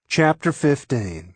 Chapter 15.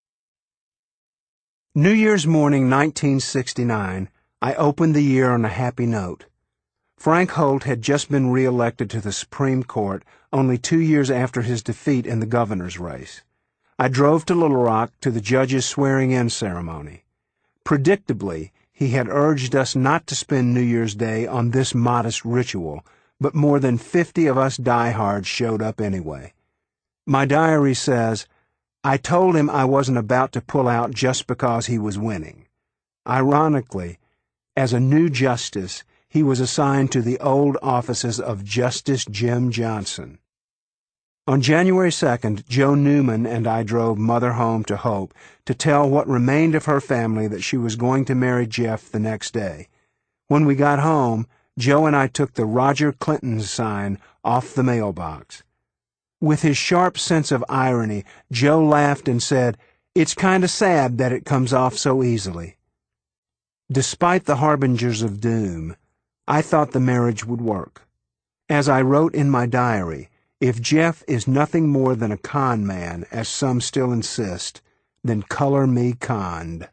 New Year's morning 1969, I opened the year on a happy note. Frank Holt had just been re-elected to the Supreme Court only 2 years after his defeat in the governor's race. I drove to Little Rock to the judge's swearing-in ceremony. Predictably, he had urged us not to spend New Year's Day on this modest ritual, but more than 50 of us diehards showed up anyway. My diary says, I told him I wasn't about to pull out just because he was winning. Ironically, as a new justice, he was assigned to the old offices of Justice Jim Johnson. On January 2nd, Joe Newman and I drove Mother home to Hope to tell what remained of her family that she was going to marry Jeff the next day. When we got home, Joe and I took the Roger Clinton sign off the mailbox. With his sharp sense of irony, Joe laughed and said, "It's kind of sad that it comes off so easily." Despite the harbingers of doom, I thought the marriage would work. As I wrote in my diary, if Jeff is nothing more than a con man, as some still insist, then color me conned.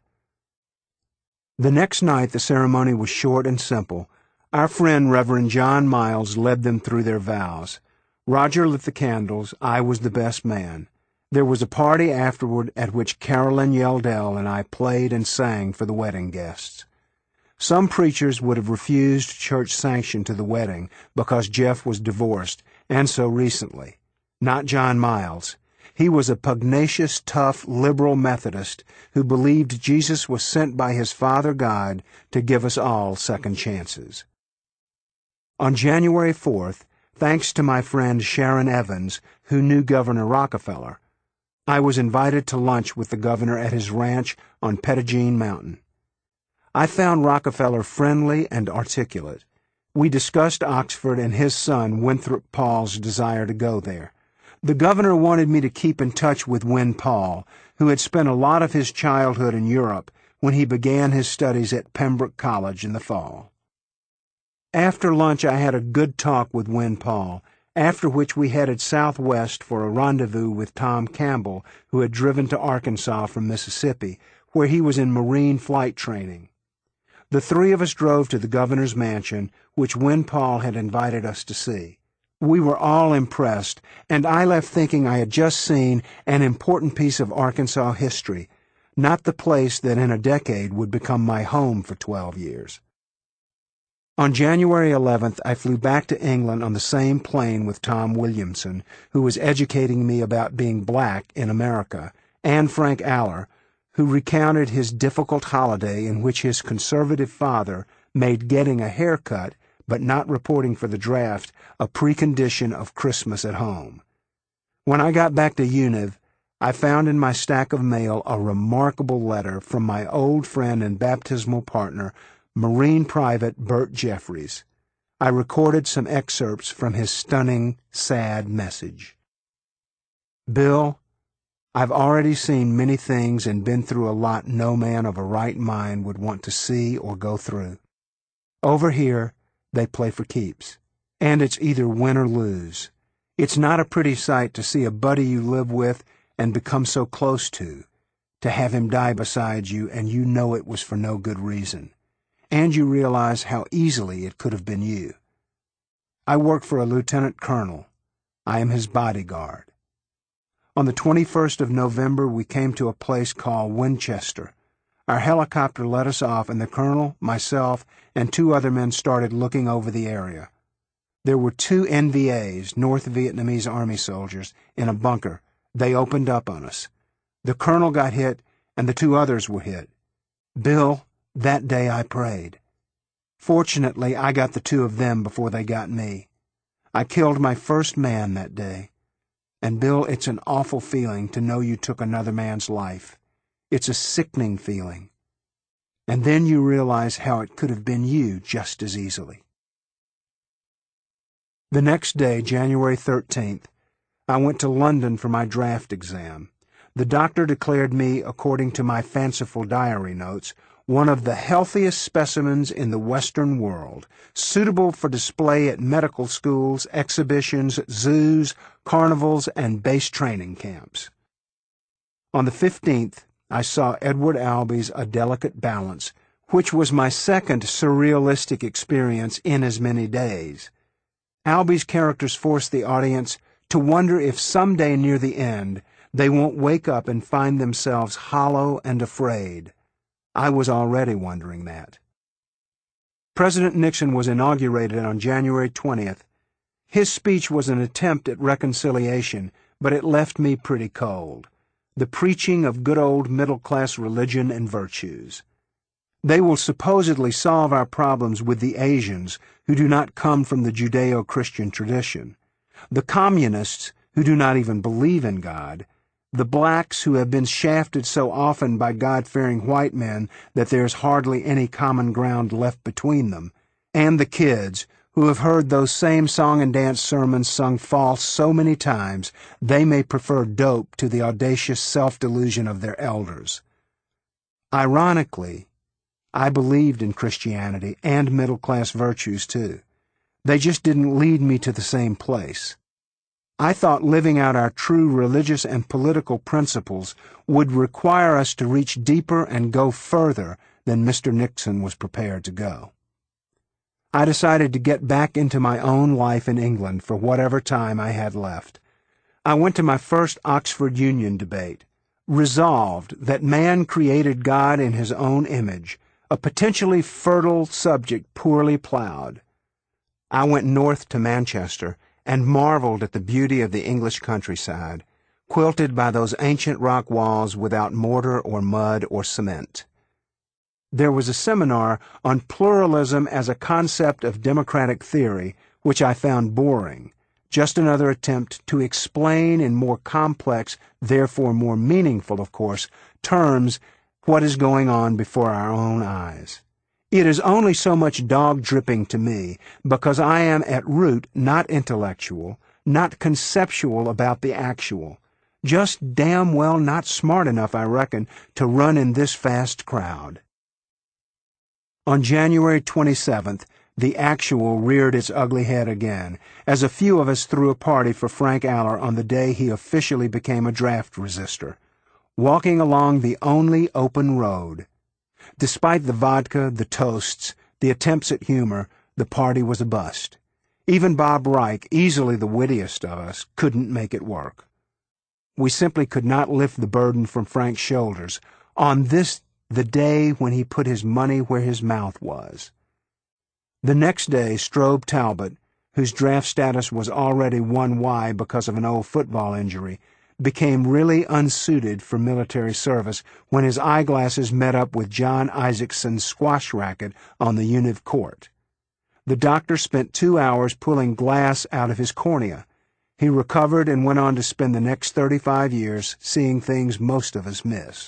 The next night the ceremony was short and simple. Our friend Reverend John Miles led them through their vows. Roger lit the candles. I was the best man. There was a party afterward at which Carolyn Yeldell and I played and sang for the wedding guests. Some preachers would have refused church sanction to the wedding because Jeff was divorced, and so recently. Not John Miles. He was a pugnacious, tough, liberal Methodist who believed Jesus was sent by his Father God to give us all second chances. On January 4th, thanks to my friend Sharon Evans, who knew Governor Rockefeller, I was invited to lunch with the governor at his ranch on Pettigene Mountain. I found Rockefeller friendly and articulate. We discussed Oxford and his son Winthrop Paul's desire to go there. The governor wanted me to keep in touch with Win Paul, who had spent a lot of his childhood in Europe when he began his studies at Pembroke College in the fall. After lunch I had a good talk with Win Paul, after which we headed southwest for a rendezvous with Tom Campbell, who had driven to Arkansas from Mississippi, where he was in Marine flight training. The three of us drove to the governor's mansion, which Win Paul had invited us to see. We were all impressed, and I left thinking I had just seen an important piece of Arkansas history, not the place that in a decade would become my home for 12 years. On January 11th, I flew back to England on the same plane with Tom Williamson, who was educating me about being black in America, and Frank Aller, who recounted his difficult holiday in which his conservative father made getting a haircut but not reporting for the draft a precondition of Christmas at home. When I got back to Univ, I found in my stack of mail a remarkable letter from my old friend and baptismal partner, Marine Private Bert Jeffries. I recorded some excerpts from his stunning, sad message. Bill, I've already seen many things and been through a lot no man of a right mind would want to see or go through. Over here, they play for keeps, and it's either win or lose. It's not a pretty sight to see a buddy you live with and become so close to have him die beside you and you know it was for no good reason. And you realize how easily it could have been you. I work for a lieutenant colonel. I am his bodyguard. On the 21st of November, we came to a place called Winchester. Our helicopter let us off, and the colonel, myself, and 2 other men started looking over the area. There were 2 NVAs, North Vietnamese Army soldiers, in a bunker. They opened up on us. The colonel got hit, and the 2 others were hit. Bill, that day I prayed. Fortunately, I got the 2 of them before they got me. I killed my first man that day. And Bill, it's an awful feeling to know you took another man's life. It's a sickening feeling. And then you realize how it could have been you just as easily. The next day, January 13th, I went to London for my draft exam. The doctor declared me, according to my fanciful diary notes, one of the healthiest specimens in the Western world, suitable for display at medical schools, exhibitions, zoos, carnivals, and base training camps. On the 15th, I saw Edward Albee's A Delicate Balance, which was my second surrealistic experience in as many days. Albee's characters force the audience to wonder if someday near the end they won't wake up and find themselves hollow and afraid. I was already wondering that. President Nixon was inaugurated on January 20th. His speech was an attempt at reconciliation, but it left me pretty cold. The preaching of good old middle-class religion and virtues. They will supposedly solve our problems with the Asians who do not come from the Judeo-Christian tradition, the communists who do not even believe in God, the blacks who have been shafted so often by God-fearing white men that there's hardly any common ground left between them, and the kids who have heard those same song and dance sermons sung false so many times they may prefer dope to the audacious self-delusion of their elders. Ironically, I believed in Christianity and middle-class virtues, too. They just didn't lead me to the same place. I thought living out our true religious and political principles would require us to reach deeper and go further than Mr. Nixon was prepared to go. I decided to get back into my own life in England for whatever time I had left. I went to my first Oxford Union debate, resolved that man created God in his own image, a potentially fertile subject poorly plowed. I went north to Manchester and marveled at the beauty of the English countryside, quilted by those ancient rock walls without mortar or mud or cement. There was a seminar on pluralism as a concept of democratic theory, which I found boring, just another attempt to explain in more complex, therefore more meaningful, of course, terms what is going on before our own eyes. It is only so much dog-dripping to me because I am at root not intellectual, not conceptual about the actual, just damn well not smart enough, I reckon, to run in this vast crowd. On January 27th, the actual reared its ugly head again, as a few of us threw a party for Frank Aller on the day he officially became a draft resistor, walking along the only open road. Despite the vodka, the toasts, the attempts at humor, the party was a bust. Even Bob Reich, easily the wittiest of us, couldn't make it work. We simply could not lift the burden from Frank's shoulders on this, the day when he put his money where his mouth was. The next day, Strobe Talbot, whose draft status was already 1Y because of an old football injury, became really unsuited for military service when his eyeglasses met up with John Isaacson's squash racket on the Univ court. The doctor spent 2 hours pulling glass out of his cornea. He recovered and went on to spend the next 35 years seeing things most of us miss.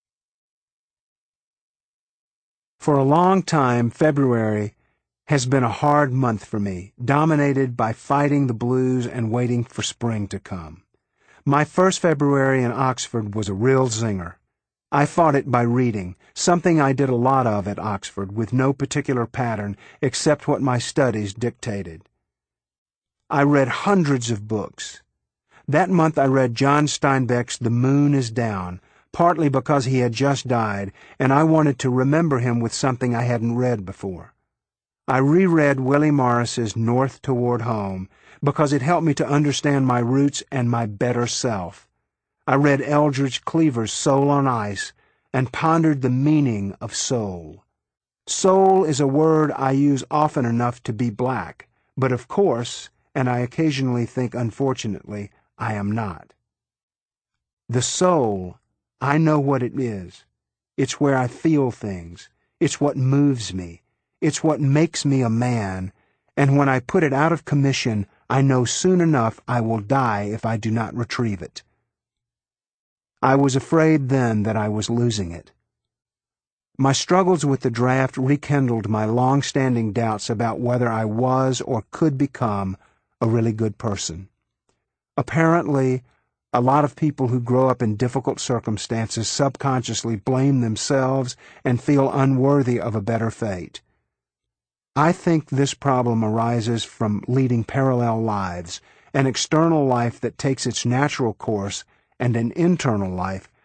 For a long time, February has been a hard month for me, dominated by fighting the blues and waiting for spring to come. My first February in Oxford was a real zinger. I fought it by reading, something I did a lot of at Oxford with no particular pattern except what my studies dictated. I read hundreds of books. That month I read John Steinbeck's The Moon is Down, partly because he had just died, and I wanted to remember him with something I hadn't read before. I reread Willie Morris's North Toward Home because it helped me to understand my roots and my better self. I read Eldridge Cleaver's Soul on Ice and pondered the meaning of soul. Soul is a word I use often enough to be black, but of course, and I occasionally think unfortunately, I am not. The soul, I know what it is. It's where I feel things. It's what moves me. It's what makes me a man, and when I put it out of commission, I know soon enough I will die if I do not retrieve it. I was afraid then that I was losing it. My struggles with the draft rekindled my long-standing doubts about whether I was or could become a really good person. Apparently, a lot of people who grow up in difficult circumstances subconsciously blame themselves and feel unworthy of a better fate. I think this problem arises from leading parallel lives, an external life that takes its natural course and an internal life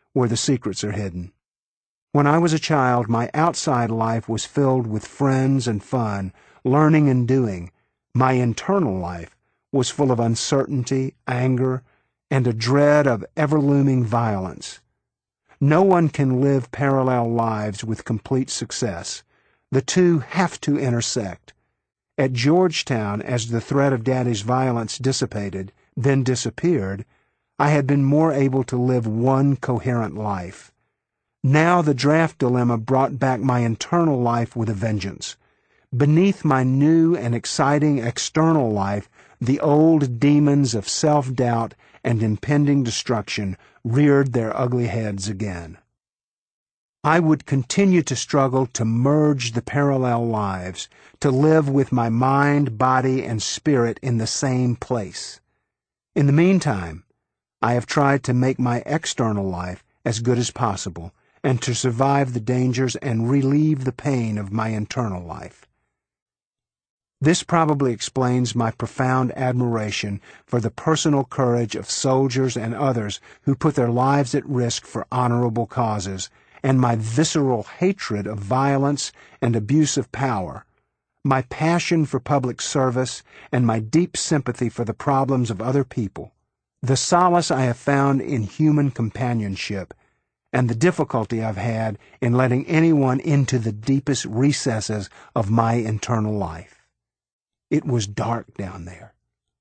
where the secrets are hidden. When I was a child, my outside life was filled with friends and fun, learning and doing. My internal life was full of uncertainty, anger, and a dread of ever-looming violence. No one can live parallel lives with complete success. The two have to intersect. At Georgetown, as the threat of Daddy's violence dissipated, then disappeared, I had been more able to live one coherent life. Now the draft dilemma brought back my internal life with a vengeance. Beneath my new and exciting external life, the old demons of self-doubt and impending destruction reared their ugly heads again. I would continue to struggle to merge the parallel lives, to live with my mind, body, and spirit in the same place. In the meantime, I have tried to make my external life as good as possible and to survive the dangers and relieve the pain of my internal life. This probably explains my profound admiration for the personal courage of soldiers and others who put their lives at risk for honorable causes, and my visceral hatred of violence and abuse of power, my passion for public service, and my deep sympathy for the problems of other people, the solace I have found in human companionship, and the difficulty I've had in letting anyone into the deepest recesses of my internal life. It was dark down there.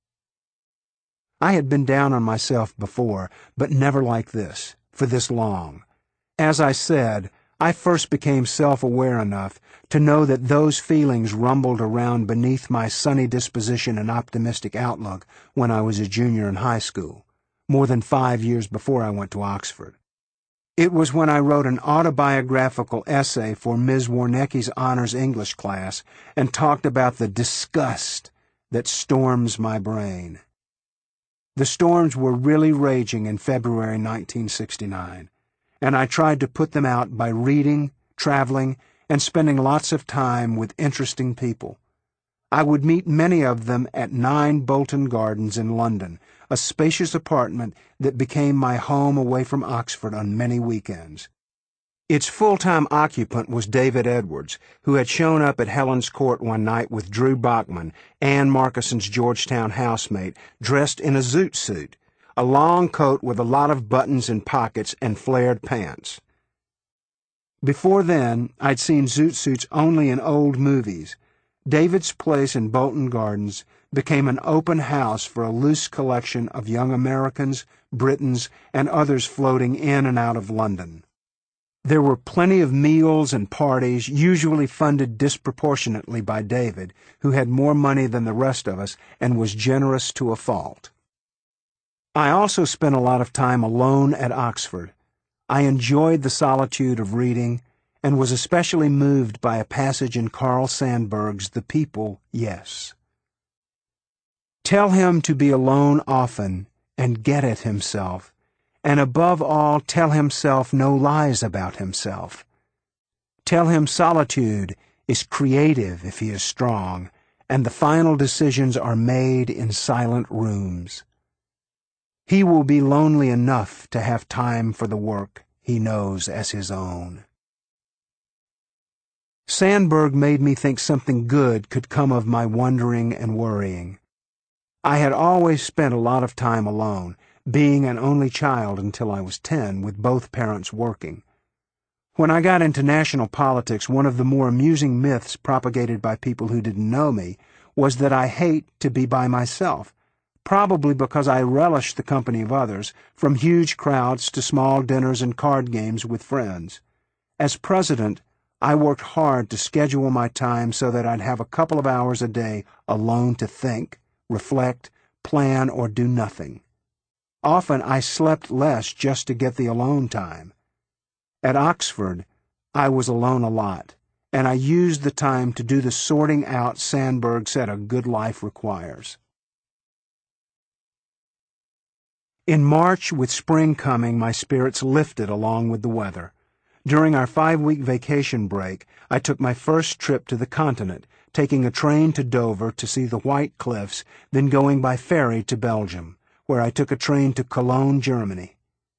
I had been down on myself before, but never like this, for this long. As I said, I first became self-aware enough to know that those feelings rumbled around beneath my sunny disposition and optimistic outlook when I was a junior in high school, more than 5 years before I went to Oxford. It was when I wrote an autobiographical essay for Ms. Warnecki's honors English class and talked about the disgust that storms my brain. The storms were really raging in February 1969, and I tried to put them out by reading, traveling, and spending lots of time with interesting people. I would meet many of them at 9 Bolton Gardens in London, a spacious apartment that became my home away from Oxford on many weekends. Its full-time occupant was David Edwards, who had shown up at Helen's Court one night with Drew Bachman, Anne Markison's Georgetown housemate, dressed in a zoot suit, a long coat with a lot of buttons and pockets and flared pants. Before then, I'd seen zoot suits only in old movies. David's place in Bolton Gardens became an open house for a loose collection of young Americans, Britons, and others floating in and out of London. There were plenty of meals and parties, usually funded disproportionately by David, who had more money than the rest of us and was generous to a fault. I also spent a lot of time alone at Oxford. I enjoyed the solitude of reading and was especially moved by a passage in Carl Sandburg's The People, Yes. Tell him to be alone often and get at himself, and above all tell himself no lies about himself. Tell him solitude is creative if he is strong, and the final decisions are made in silent rooms. He will be lonely enough to have time for the work he knows as his own. Sandburg made me think something good could come of my wondering and worrying. I had always spent a lot of time alone, being an only child until I was 10, with both parents working. When I got into national politics, one of the more amusing myths propagated by people who didn't know me was that I hate to be by myself, probably because I relished the company of others, from huge crowds to small dinners and card games with friends. As president, I worked hard to schedule my time so that I'd have a couple of hours a day alone to think, reflect, plan, or do nothing. Often I slept less just to get the alone time. At Oxford, I was alone a lot, and I used the time to do the sorting out Sandburg said a good life requires. In March, with spring coming, my spirits lifted along with the weather. During our 5-week vacation break, I took my first trip to the continent, taking a train to Dover to see the White Cliffs, then going by ferry to Belgium, where I took a train to Cologne, Germany.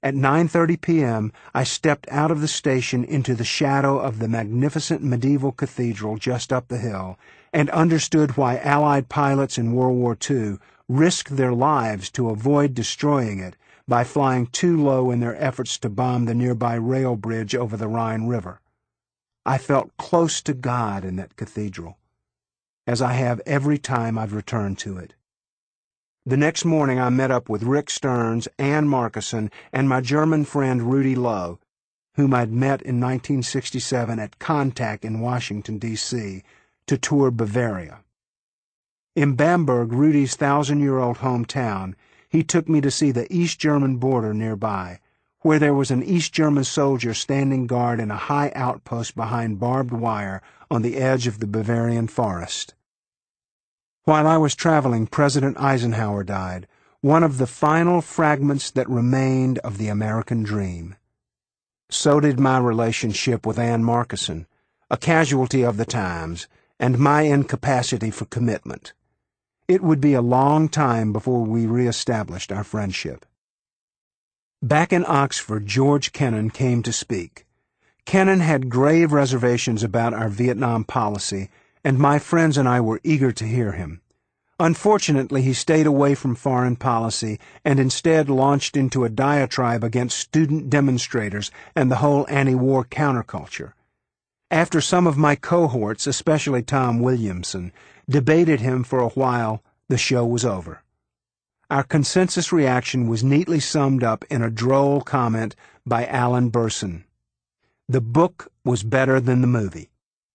At 9:30 p.m., I stepped out of the station into the shadow of the magnificent medieval cathedral just up the hill and understood why Allied pilots in World War II risked their lives to avoid destroying it by flying too low in their efforts to bomb the nearby rail bridge over the Rhine River. I felt close to God in that cathedral, as I have every time I've returned to it. The next morning I met up with Rick Stearns, Ann Markison, and my German friend Rudy Lowe, whom I'd met in 1967 at Contact in Washington, D.C., to tour Bavaria. In Bamberg, Rudy's 1,000-year-old hometown, he took me to see the East German border nearby, where there was an East German soldier standing guard in a high outpost behind barbed wire on the edge of the Bavarian forest. While I was traveling, President Eisenhower died, one of the final fragments that remained of the American dream. So did my relationship with Ann Markison, a casualty of the times, and my incapacity for commitment. It would be a long time before we reestablished our friendship. Back in Oxford, George Kennan came to speak. Kennan had grave reservations about our Vietnam policy, and my friends and I were eager to hear him. Unfortunately, he stayed away from foreign policy and instead launched into a diatribe against student demonstrators and the whole anti-war counterculture. After some of my cohorts, especially Tom Williamson, debated him for a while, the show was over. Our consensus reaction was neatly summed up in a droll comment by Alan Burson. The book was better than the movie.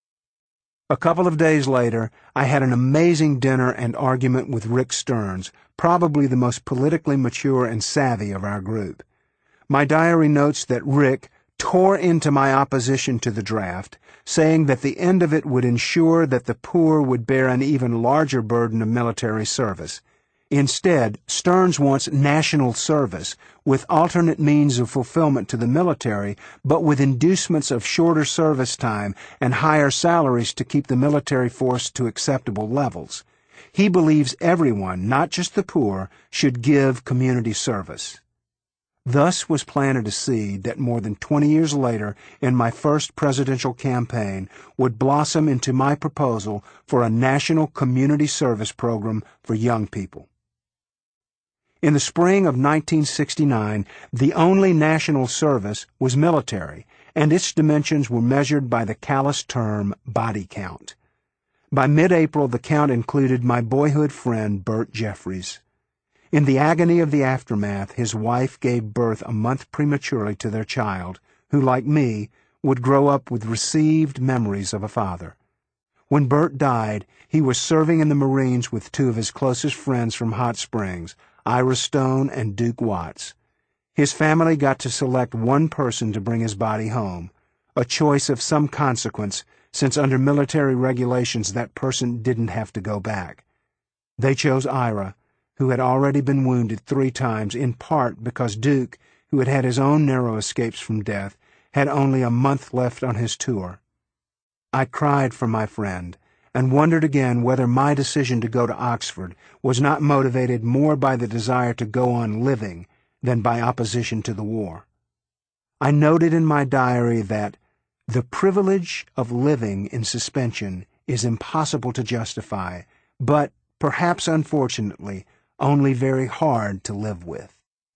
A couple of days later, I had an amazing dinner and argument with Rick Stearns, probably the most politically mature and savvy of our group. My diary notes that Rick tore into my opposition to the draft, saying that the end of it would ensure that the poor would bear an even larger burden of military service. Instead, Stearns wants national service, with alternate means of fulfillment to the military, but with inducements of shorter service time and higher salaries to keep the military force to acceptable levels. He believes everyone, not just the poor, should give community service. Thus was planted a seed that more than 20 years later, in my first presidential campaign, would blossom into my proposal for a national community service program for young people. In the spring of 1969, the only national service was military, and its dimensions were measured by the callous term body count. By mid-April, the count included my boyhood friend Bert Jeffries. In the agony of the aftermath, his wife gave birth a month prematurely to their child, who, like me, would grow up with received memories of a father. When Bert died, he was serving in the Marines with two of his closest friends from Hot Springs, Ira Stone and Duke Watts. His family got to select one person to bring his body home, a choice of some consequence, since under military regulations that person didn't have to go back. They chose Ira, who had already been wounded 3 times, in part because Duke, who had had his own narrow escapes from death, had only a month left on his tour. I cried for my friend, and wondered again whether my decision to go to Oxford was not motivated more by the desire to go on living than by opposition to the war. I noted in my diary that the privilege of living in suspension is impossible to justify, but, perhaps unfortunately, only very hard to live with.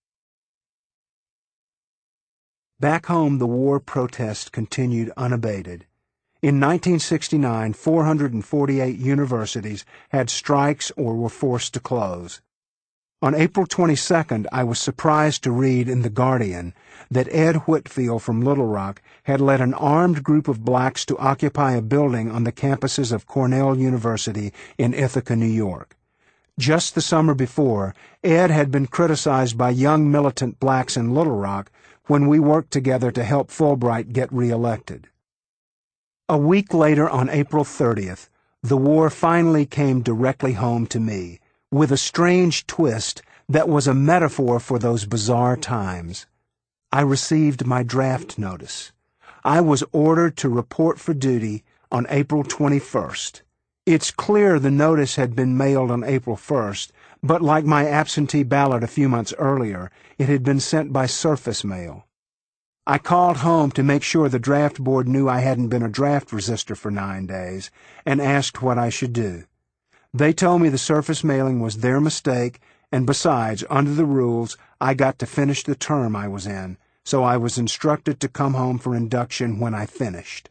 Back home, the war protest continued unabated. In 1969, 448 universities had strikes or were forced to close. On April 22nd, I was surprised to read in The Guardian that Ed Whitfield from Little Rock had led an armed group of blacks to occupy a building on the campuses of Cornell University in Ithaca, New York. Just the summer before, Ed had been criticized by young militant blacks in Little Rock when we worked together to help Fulbright get reelected. A week later, on April 30th, the war finally came directly home to me, with a strange twist that was a metaphor for those bizarre times. I received my draft notice. I was ordered to report for duty on April 21st. It's clear the notice had been mailed on April 1st, But like my absentee ballot a few months earlier, it had been sent by surface mail. I called home to make sure the draft board knew I hadn't been a draft resister for 9 days, and asked what I should do. They told me the surface mailing was their mistake, and besides, under the rules, I got to finish the term I was in, so I was instructed to come home for induction when I finished.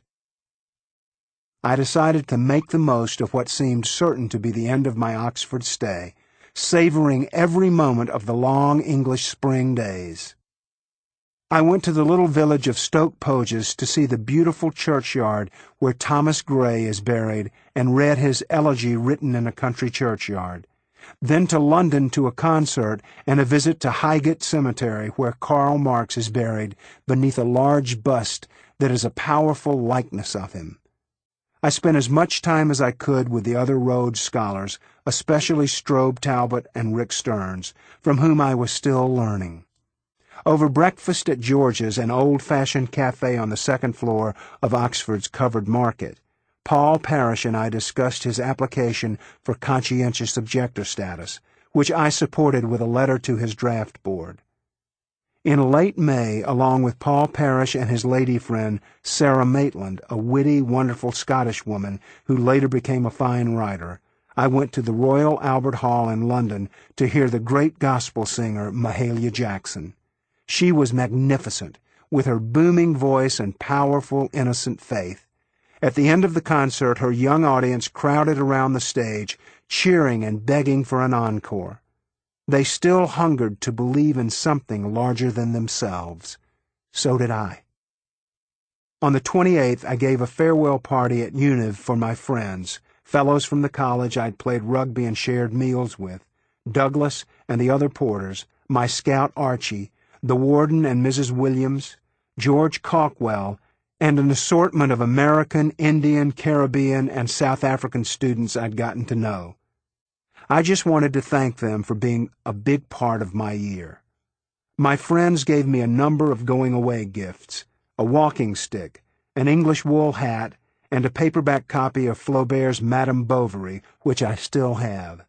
I decided to make the most of what seemed certain to be the end of my Oxford stay, savoring every moment of the long English spring days. I went to the little village of Stoke Poges to see the beautiful churchyard where Thomas Gray is buried and read his elegy written in a country churchyard. Then to London to a concert and a visit to Highgate Cemetery where Karl Marx is buried beneath a large bust that is a powerful likeness of him. I spent as much time as I could with the other Rhodes scholars, especially Strobe Talbot and Rick Stearns, from whom I was still learning. Over breakfast at George's, an old-fashioned cafe on the second floor of Oxford's Covered Market, Paul Parrish and I discussed his application for conscientious objector status, which I supported with a letter to his draft board. In late May, along with Paul Parrish and his lady friend Sarah Maitland, a witty, wonderful Scottish woman who later became a fine writer, I went to the Royal Albert Hall in London to hear the great gospel singer Mahalia Jackson. She was magnificent, with her booming voice and powerful, innocent faith. At the end of the concert, her young audience crowded around the stage, cheering and begging for an encore. They still hungered to believe in something larger than themselves. So did I. On the 28th, I gave a farewell party at Univ for my friends, fellows from the college I'd played rugby and shared meals with, Douglas and the other Porters, my scout Archie, the warden and Mrs. Williams, George Calkwell, and an assortment of American, Indian, Caribbean, and South African students I'd gotten to know. I just wanted to thank them for being a big part of my year. My friends gave me a number of going-away gifts, a walking stick, an English wool hat, and a paperback copy of Flaubert's Madame Bovary, which I still have.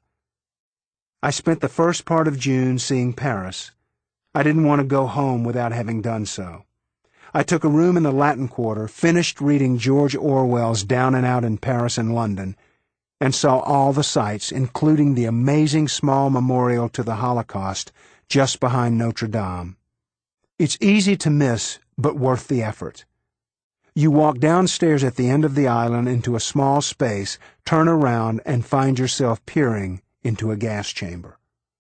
I spent the first part of June seeing Paris. I didn't want to go home without having done so. I took a room in the Latin Quarter, finished reading George Orwell's Down and Out in Paris and London, and saw all the sights, including the amazing small memorial to the Holocaust just behind Notre Dame. It's easy to miss, but worth the effort. You walk downstairs at the end of the island into a small space, turn around, and find yourself peering into a gas chamber.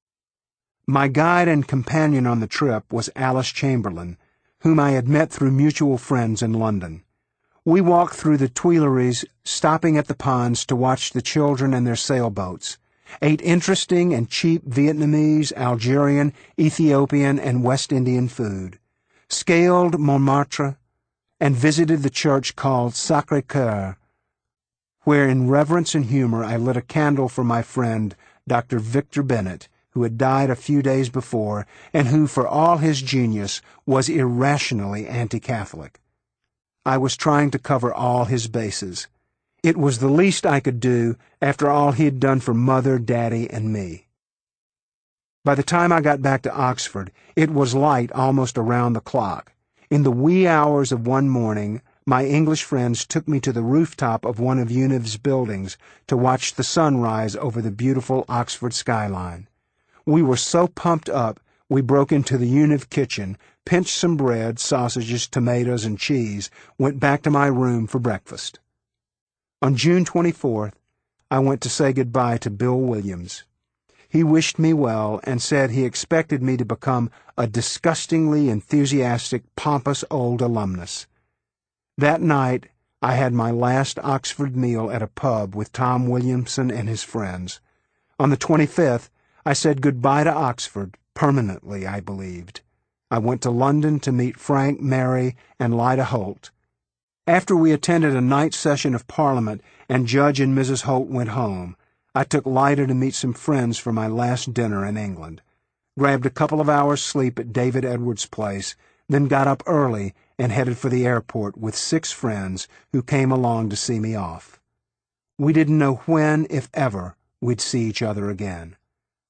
My guide and companion on the trip was Alice Chamberlain, whom I had met through mutual friends in London. We walked through the Tuileries, stopping at the ponds to watch the children and their sailboats, ate interesting and cheap Vietnamese, Algerian, Ethiopian, and West Indian food, scaled Montmartre, and visited the church called Sacré-Cœur, where in reverence and humor I lit a candle for my friend, Dr. Victor Bennett, who had died a few days before, and who, for all his genius, was irrationally anti-Catholic. I was trying to cover all his bases. It was the least I could do after all he had done for Mother, Daddy, and me. By the time I got back to Oxford, it was light almost around the clock. In the wee hours of one morning, my English friends took me to the rooftop of one of Univ's buildings to watch the sun rise over the beautiful Oxford skyline. We were so pumped up, we broke into the Univ kitchen, pinched some bread, sausages, tomatoes, and cheese, went back to my room for breakfast. On June 24th, I went to say goodbye to Bill Williams. He wished me well and said he expected me to become a disgustingly enthusiastic, pompous old alumnus. That night, I had my last Oxford meal at a pub with Tom Williamson and his friends. On the 25th, I said goodbye to Oxford, permanently, I believed. I went to London to meet Frank, Mary, and Lyda Holt. After we attended a night session of Parliament and Judge and Mrs. Holt went home, I took Lyda to meet some friends for my last dinner in England, grabbed a couple of hours' sleep at David Edwards' place, then got up early and headed for the airport with 6 friends who came along to see me off. We didn't know when, if ever, we'd see each other again.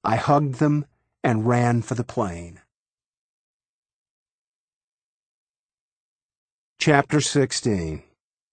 I hugged them and ran for the plane. Chapter 16.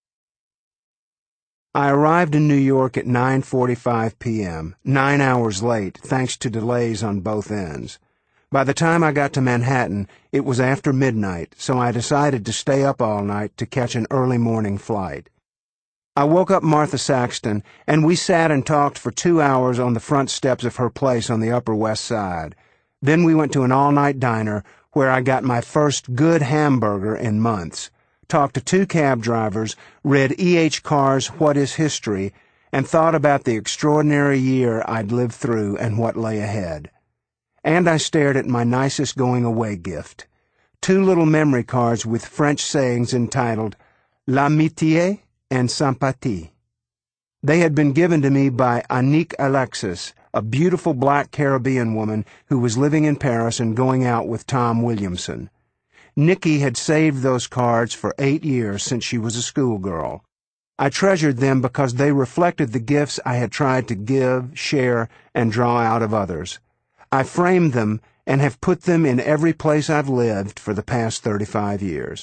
I arrived in New York at 9:45 p.m., 9 hours late, thanks to delays on both ends. By the time I got to Manhattan, it was after midnight, so I decided to stay up all night to catch an early morning flight. I woke up Martha Saxton, and we sat and talked for 2 hours on the front steps of her place on the Upper West Side. Then we went to an all-night diner where I got my first good hamburger in months, talked to 2 cab drivers, read E.H. Carr's What is History, and thought about the extraordinary year I'd lived through and what lay ahead. And I stared at my nicest going-away gift, 2 little memory cards with French sayings entitled L'amitié and sympathie. They had been given to me by Annick Alexis, a beautiful black Caribbean woman who was living in Paris and going out with Tom Williamson. Nicky had saved those cards for 8 years since she was a schoolgirl. I treasured them because they reflected the gifts I had tried to give, share, and draw out of others. I framed them and have put them in every place I've lived for the past 35 years.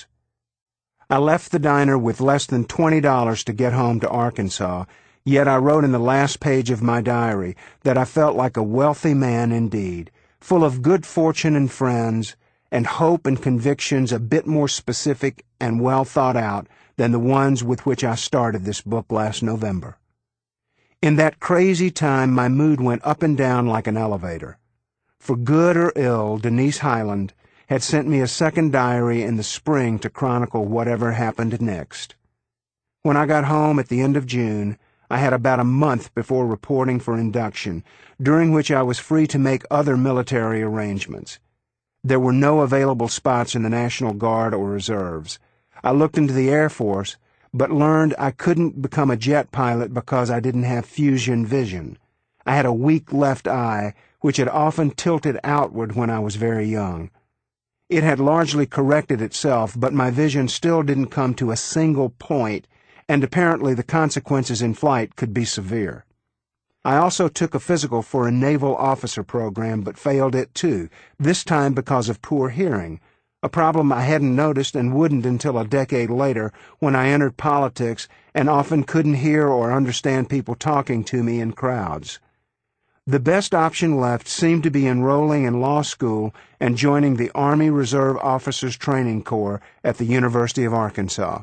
I left the diner with less than $20 to get home to Arkansas, yet I wrote in the last page of my diary that I felt like a wealthy man indeed, full of good fortune and friends, and hope and convictions a bit more specific and well thought out than the ones with which I started this book last November. In that crazy time, my mood went up and down like an elevator. For good or ill, Denise Hyland had sent me a second diary in the spring to chronicle whatever happened next. When I got home at the end of June, I had about a month before reporting for induction, during which I was free to make other military arrangements. There were no available spots in the National Guard or Reserves. I looked into the Air Force, but learned I couldn't become a jet pilot because I didn't have fusion vision. I had a weak left eye, which had often tilted outward when I was very young. It had largely corrected itself, but my vision still didn't come to a single point, and apparently the consequences in flight could be severe. I also took a physical for a naval officer program, but failed it too, this time because of poor hearing, a problem I hadn't noticed and wouldn't until a decade later when I entered politics and often couldn't hear or understand people talking to me in crowds. The best option left seemed to be enrolling in law school and joining the Army Reserve Officers Training Corps at the University of Arkansas.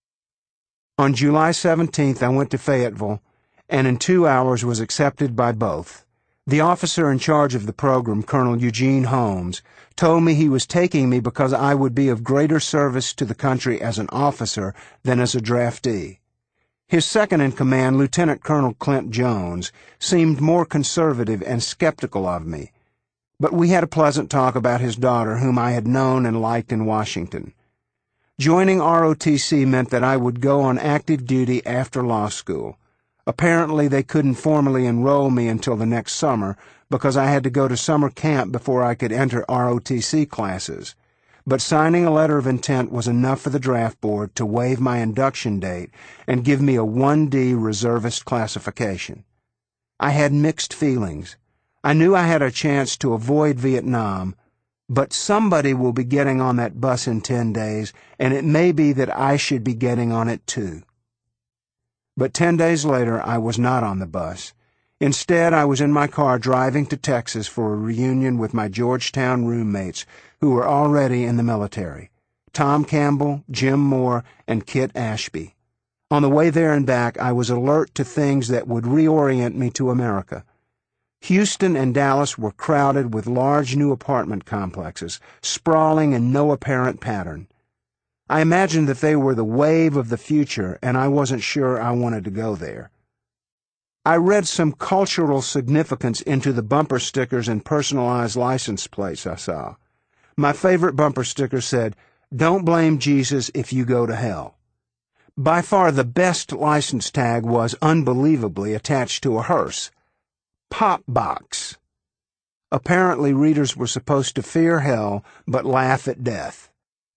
On July 17th, I went to Fayetteville, and in 2 hours was accepted by both. The officer in charge of the program, Colonel Eugene Holmes, told me he was taking me because I would be of greater service to the country as an officer than as a draftee. His second-in-command, Lieutenant Colonel Clint Jones, seemed more conservative and skeptical of me, but we had a pleasant talk about his daughter, whom I had known and liked in Washington. Joining ROTC meant that I would go on active duty after law school. Apparently, they couldn't formally enroll me until the next summer because I had to go to summer camp before I could enter ROTC classes. But signing a letter of intent was enough for the draft board to waive my induction date and give me a 1D reservist classification. I had mixed feelings. I knew I had a chance to avoid Vietnam, but somebody will be getting on that bus in 10 days, and it may be that I should be getting on it too. But 10 days later, I was not on the bus. Instead, I was in my car driving to Texas for a reunion with my Georgetown roommates who were already in the military, Tom Campbell, Jim Moore, and Kit Ashby. On the way there and back, I was alert to things that would reorient me to America. Houston and Dallas were crowded with large new apartment complexes, sprawling in no apparent pattern. I imagined that they were the wave of the future, and I wasn't sure I wanted to go there. I read some cultural significance into the bumper stickers and personalized license plates I saw. My favorite bumper sticker said, "Don't blame Jesus if you go to hell." By far the best license tag was unbelievably attached to a hearse. Pop Box. Apparently readers were supposed to fear hell but laugh at death.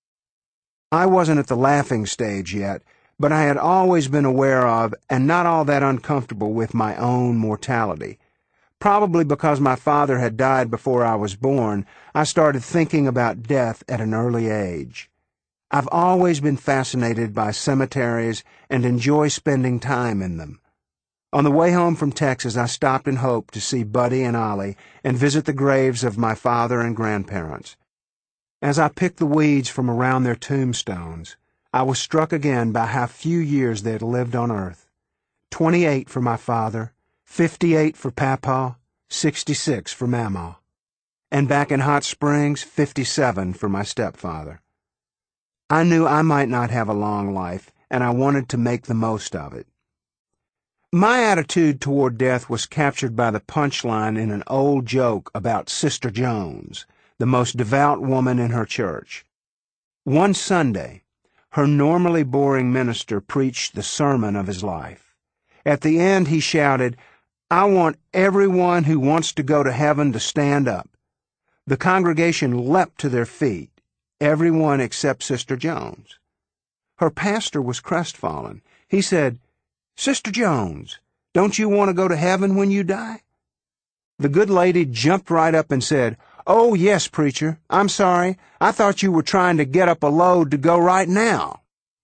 I wasn't at the laughing stage yet, but I had always been aware of and not all that uncomfortable with my own mortality. Probably because my father had died before I was born, I started thinking about death at an early age. I've always been fascinated by cemeteries and enjoy spending time in them. On the way home from Texas, I stopped in Hope to see Buddy and Ollie and visit the graves of my father and grandparents. As I picked the weeds from around their tombstones, I was struck again by how few years they had lived on earth. 28 for my father, 58 for Papa, 66 for Mama. And back in Hot Springs, 57 for my stepfather. I knew I might not have a long life, and I wanted to make the most of it. My attitude toward death was captured by the punchline in an old joke about Sister Jones, the most devout woman in her church. One Sunday, her normally boring minister preached the sermon of his life. At the end, he shouted, "I want everyone who wants to go to heaven to stand up." The congregation leapt to their feet, everyone except Sister Jones. Her pastor was crestfallen. He said, "Sister Jones, don't you want to go to heaven when you die?" The good lady jumped right up and said, "Oh, yes, preacher. I'm sorry. I thought you were trying to get up a load to go right now."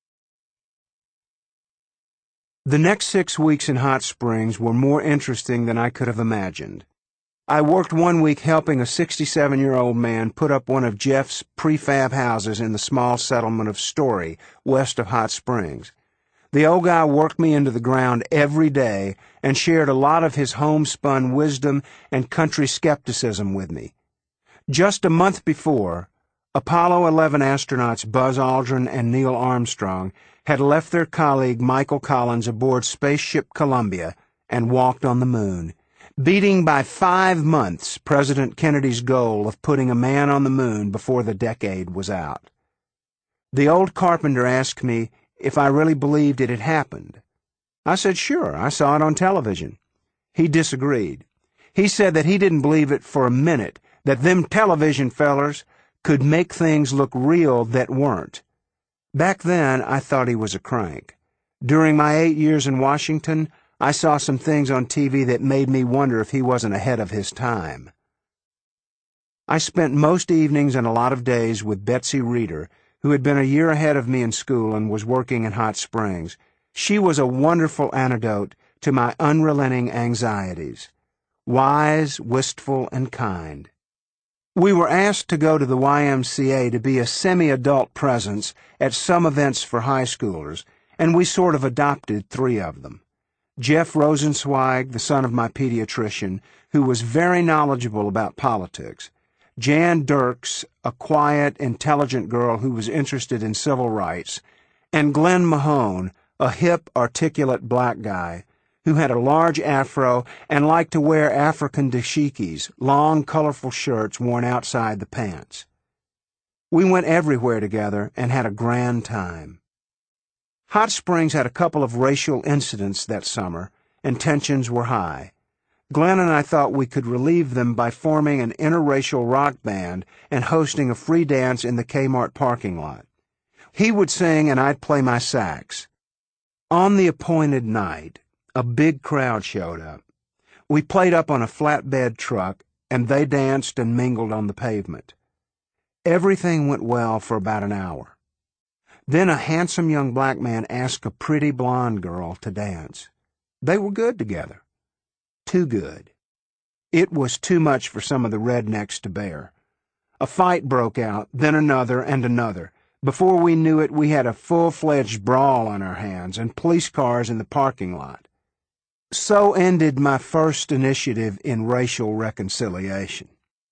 The next 6 weeks in Hot Springs were more interesting than I could have imagined. I worked one week helping a 67-year-old man put up one of Jeff's prefab houses in the small settlement of Story, west of Hot Springs. The old guy worked me into the ground every day and shared a lot of his homespun wisdom and country skepticism with me. Just a month before, Apollo 11 astronauts Buzz Aldrin and Neil Armstrong had left their colleague Michael Collins aboard Spaceship Columbia and walked on the moon, beating by 5 months President Kennedy's goal of putting a man on the moon before the decade was out. The old carpenter asked me if I really believed it had happened. I said sure, I saw it on television. He disagreed. He said that he didn't believe it for a minute, that them television fellers could make things look real that weren't. Back then, I thought he was a crank. During my 8 years in Washington, I saw some things on TV that made me wonder if he wasn't ahead of his time. I spent most evenings and a lot of days with Betsy Reeder, who had been a year ahead of me in school and was working in Hot Springs. She was a wonderful antidote to my unrelenting anxieties. Wise, wistful, and kind. We were asked to go to the YMCA to be a semi-adult presence at some events for high schoolers, and we sort of adopted 3 of them. Jeff Rosenzweig, the son of my pediatrician, who was very knowledgeable about politics. Jan Dirks, a quiet, intelligent girl who was interested in civil rights. And Glenn Mahone, a hip, articulate black guy who had a large afro and liked to wear African dashikis, long, colorful shirts worn outside the pants. We went everywhere together and had a grand time. Hot Springs had a couple of racial incidents that summer, and tensions were high. Glenn and I thought we could relieve them by forming an interracial rock band and hosting a free dance in the Kmart parking lot. He would sing and I'd play my sax. On the appointed night, a big crowd showed up. We played up on a flatbed truck, and they danced and mingled on the pavement. Everything went well for about an hour. Then a handsome young black man asked a pretty blonde girl to dance. They were good together. Too good. It was too much for some of the rednecks to bear. A fight broke out, then another and another. Before we knew it, we had a full-fledged brawl on our hands and police cars in the parking lot. So ended my first initiative in racial reconciliation.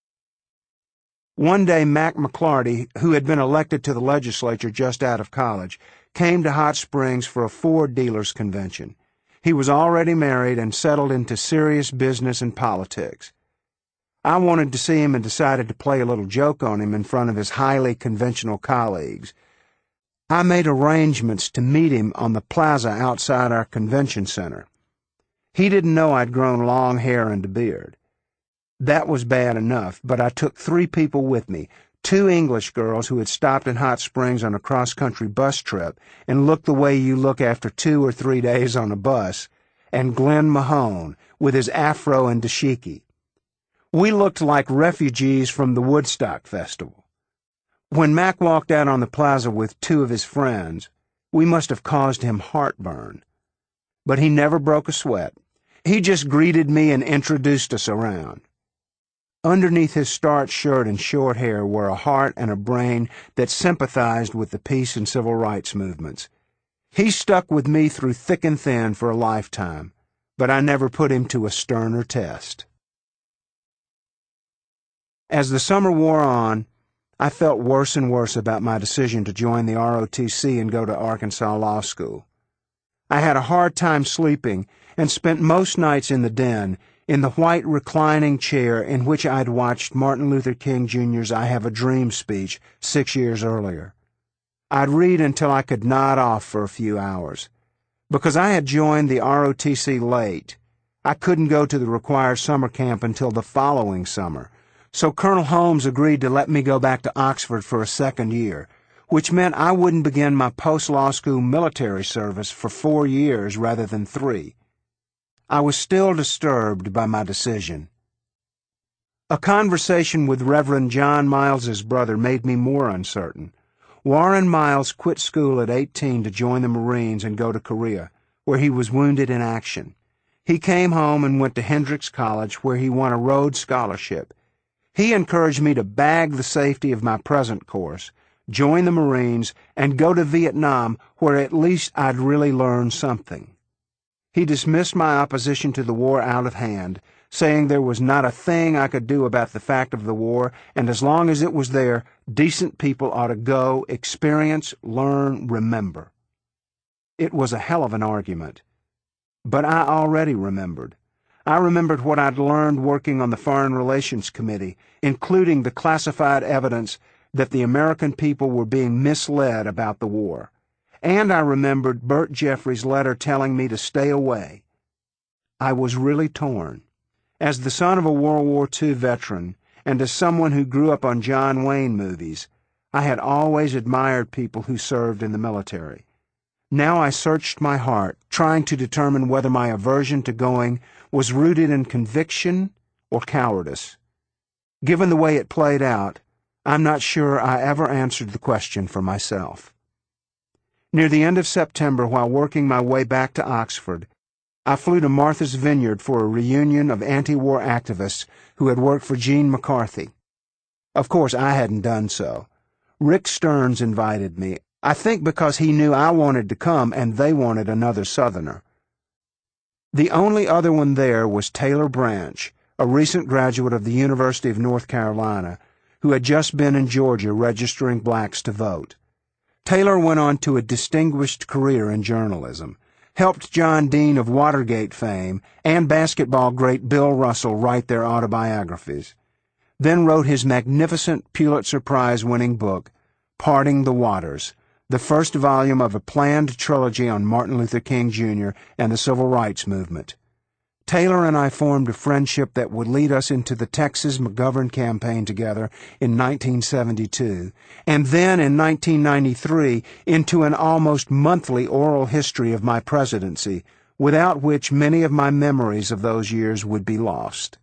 One day, Mac McClarty, who had been elected to the legislature just out of college, came to Hot Springs for a Ford dealers convention. He was already married and settled into serious business and politics. I wanted to see him and decided to play a little joke on him in front of his highly conventional colleagues. I made arrangements to meet him on the plaza outside our convention center. He didn't know I'd grown long hair and a beard. That was bad enough, but I took 3 people with me, 2 English girls who had stopped in Hot Springs on a cross-country bus trip and looked the way you look after 2 or 3 days on a bus, and Glenn Mahone with his afro and dashiki. We looked like refugees from the Woodstock Festival. When Mac walked out on the plaza with two of his friends, we must have caused him heartburn. But he never broke a sweat. He just greeted me and introduced us around. Underneath his starched shirt and short hair were a heart and a brain that sympathized with the peace and civil rights movements. He stuck with me through thick and thin for a lifetime, but I never put him to a sterner test. As the summer wore on, I felt worse and worse about my decision to join the ROTC and go to Arkansas Law School. I had a hard time sleeping and spent most nights in the den, in the white reclining chair in which I'd watched Martin Luther King Jr.'s I Have a Dream speech 6 years earlier. I'd read until I could nod off for a few hours. Because I had joined the ROTC late, I couldn't go to the required summer camp until the following summer, so Colonel Holmes agreed to let me go back to Oxford for a second year, which meant I wouldn't begin my post-law school military service for 4 years rather than 3. I was still disturbed by my decision. A conversation with Reverend John Miles's brother made me more uncertain. Warren Miles quit school at 18 to join the Marines and go to Korea, where he was wounded in action. He came home and went to Hendrix College, where he won a Rhodes Scholarship. He encouraged me to bag the safety of my present course, join the Marines, and go to Vietnam, where at least I'd really learn something. He dismissed my opposition to the war out of hand, saying there was not a thing I could do about the fact of the war, and as long as it was there, decent people ought to go, experience, learn, remember. It was a hell of an argument. But I already remembered. I remembered what I'd learned working on the Foreign Relations Committee, including the classified evidence that the American people were being misled about the war. And I remembered Bert Jeffries' letter telling me to stay away. I was really torn. As the son of a World War II veteran, and as someone who grew up on John Wayne movies, I had always admired people who served in the military. Now I searched my heart, trying to determine whether my aversion to going was rooted in conviction or cowardice. Given the way it played out, I'm not sure I ever answered the question for myself. Near the end of September, while working my way back to Oxford, I flew to Martha's Vineyard for a reunion of anti-war activists who had worked for Gene McCarthy. Of course, I hadn't done so. Rick Stearns invited me, I think because he knew I wanted to come and they wanted another Southerner. The only other one there was Taylor Branch, a recent graduate of the University of North Carolina, who had just been in Georgia registering blacks to vote. Taylor went on to a distinguished career in journalism, helped John Dean of Watergate fame and basketball great Bill Russell write their autobiographies, then wrote his magnificent Pulitzer Prize-winning book, Parting the Waters, the first volume of a planned trilogy on Martin Luther King Jr. and the Civil Rights Movement. Taylor and I formed a friendship that would lead us into the Texas McGovern campaign together in 1972, and then in 1993 into an almost monthly oral history of my presidency, without which many of my memories of those years would be lost.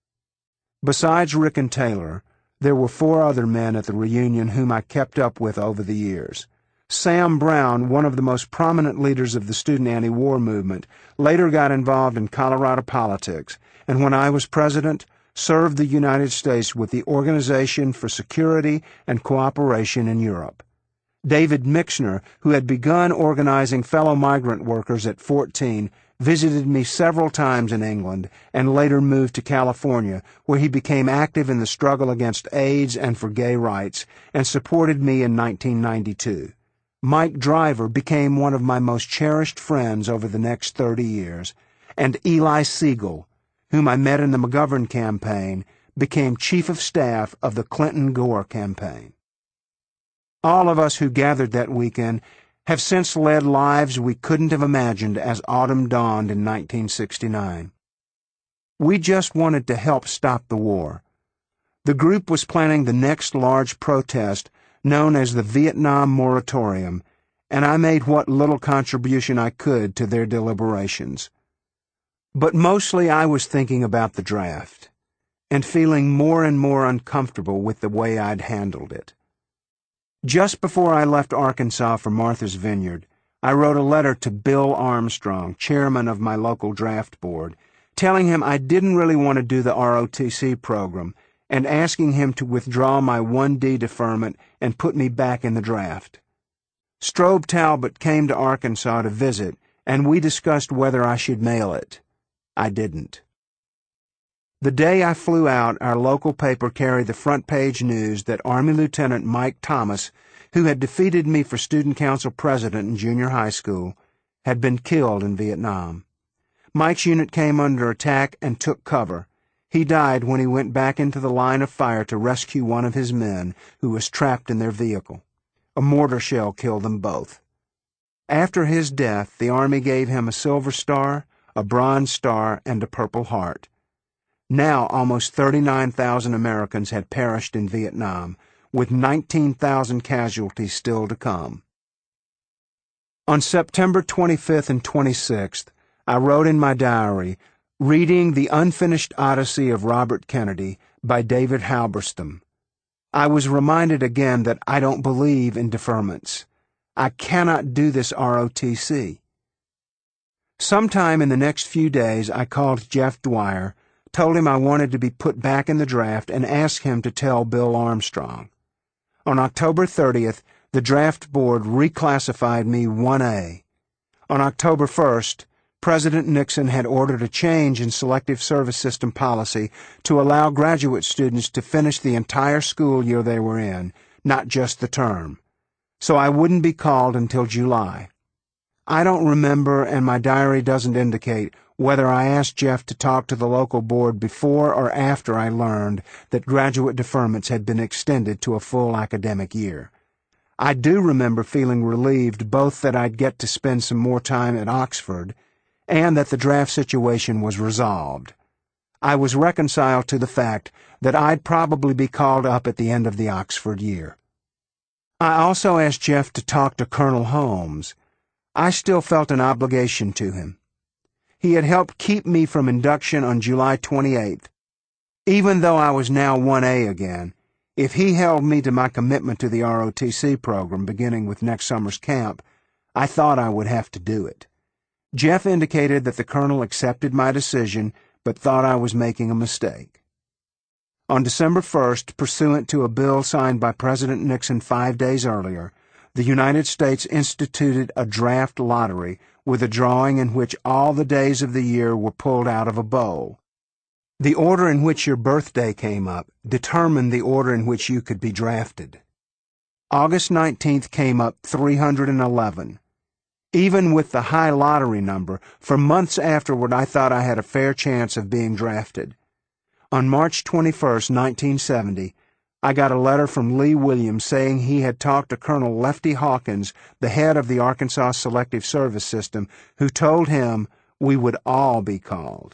Besides Rick and Taylor, there were 4 other men at the reunion whom I kept up with over the years. Sam Brown, one of the most prominent leaders of the student anti-war movement, later got involved in Colorado politics, and when I was president, served the United States with the Organization for Security and Cooperation in Europe. David Mixner, who had begun organizing fellow migrant workers at 14, visited me several times in England and later moved to California, where he became active in the struggle against AIDS and for gay rights, and supported me in 1992. Mike Driver became one of my most cherished friends over the next 30 years, and Eli Siegel, whom I met in the McGovern campaign, became Chief of Staff of the Clinton-Gore campaign. All of us who gathered that weekend have since led lives we couldn't have imagined as autumn dawned in 1969. We just wanted to help stop the war. The group was planning the next large protest known as the Vietnam Moratorium, and I made what little contribution I could to their deliberations. But mostly I was thinking about the draft, and feeling more and more uncomfortable with the way I'd handled it. Just before I left Arkansas for Martha's Vineyard, I wrote a letter to Bill Armstrong, chairman of my local draft board, telling him I didn't really want to do the ROTC program and asking him to withdraw my 1D deferment and put me back in the draft. Strobe Talbot came to Arkansas to visit, and we discussed whether I should mail it. I didn't. The day I flew out, our local paper carried the front-page news that Army Lieutenant Mike Thomas, who had defeated me for student council president in junior high school, had been killed in Vietnam. Mike's unit came under attack and took cover. He died when he went back into the line of fire to rescue one of his men who was trapped in their vehicle. A mortar shell killed them both. After his death, the Army gave him a Silver Star, a Bronze Star, and a Purple Heart. Now almost 39,000 Americans had perished in Vietnam, with 19,000 casualties still to come. On September 25th and 26th, I wrote in my diary, reading The Unfinished Odyssey of Robert Kennedy by David Halberstam. I was reminded again that I don't believe in deferments. I cannot do this ROTC. Sometime in the next few days, I called Jeff Dwyer, told him I wanted to be put back in the draft, and asked him to tell Bill Armstrong. On October 30th, the draft board reclassified me 1A. On October 1st, President Nixon had ordered a change in Selective Service System policy to allow graduate students to finish the entire school year they were in, not just the term. So I wouldn't be called until July. I don't remember, and my diary doesn't indicate, whether I asked Jeff to talk to the local board before or after I learned that graduate deferments had been extended to a full academic year. I do remember feeling relieved both that I'd get to spend some more time at Oxford and that the draft situation was resolved. I was reconciled to the fact that I'd probably be called up at the end of the Oxford year. I also asked Jeff to talk to Colonel Holmes. I still felt an obligation to him. He had helped keep me from induction on July 28th. Even though I was now 1A again, if he held me to my commitment to the ROTC program beginning with next summer's camp, I thought I would have to do it. Jeff indicated that the colonel accepted my decision, but thought I was making a mistake. On December 1st, pursuant to a bill signed by President Nixon 5 days earlier, the United States instituted a draft lottery with a drawing in which all the days of the year were pulled out of a bowl. The order in which your birthday came up determined the order in which you could be drafted. August 19th came up 311. Even with the high lottery number, for months afterward I thought I had a fair chance of being drafted. On March 21st, 1970, I got a letter from Lee Williams saying he had talked to Colonel Lefty Hawkins, the head of the Arkansas Selective Service System, who told him we would all be called.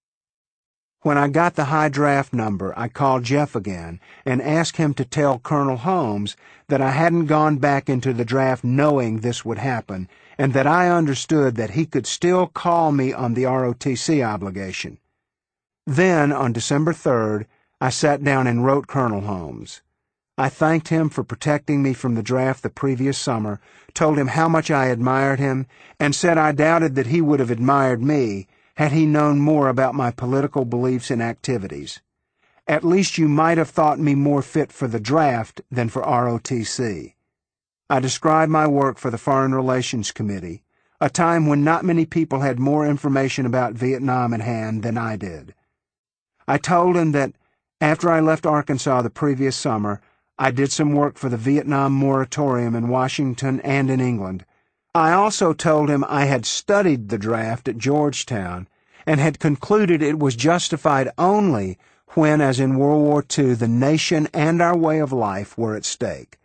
When I got the high draft number, I called Jeff again and asked him to tell Colonel Holmes that I hadn't gone back into the draft knowing this would happen, and that I understood that he could still call me on the ROTC obligation. Then, on December 3rd, I sat down and wrote Colonel Holmes. I thanked him for protecting me from the draft the previous summer, told him how much I admired him, and said I doubted that he would have admired me had he known more about my political beliefs and activities. At least you might have thought me more fit for the draft than for ROTC. I described my work for the Foreign Relations Committee, a time when not many people had more information about Vietnam at hand than I did. I told him that after I left Arkansas the previous summer, I did some work for the Vietnam Moratorium in Washington and in England. I also told him I had studied the draft at Georgetown and had concluded it was justified only when, as in World War II, the nation and our way of life were at stake.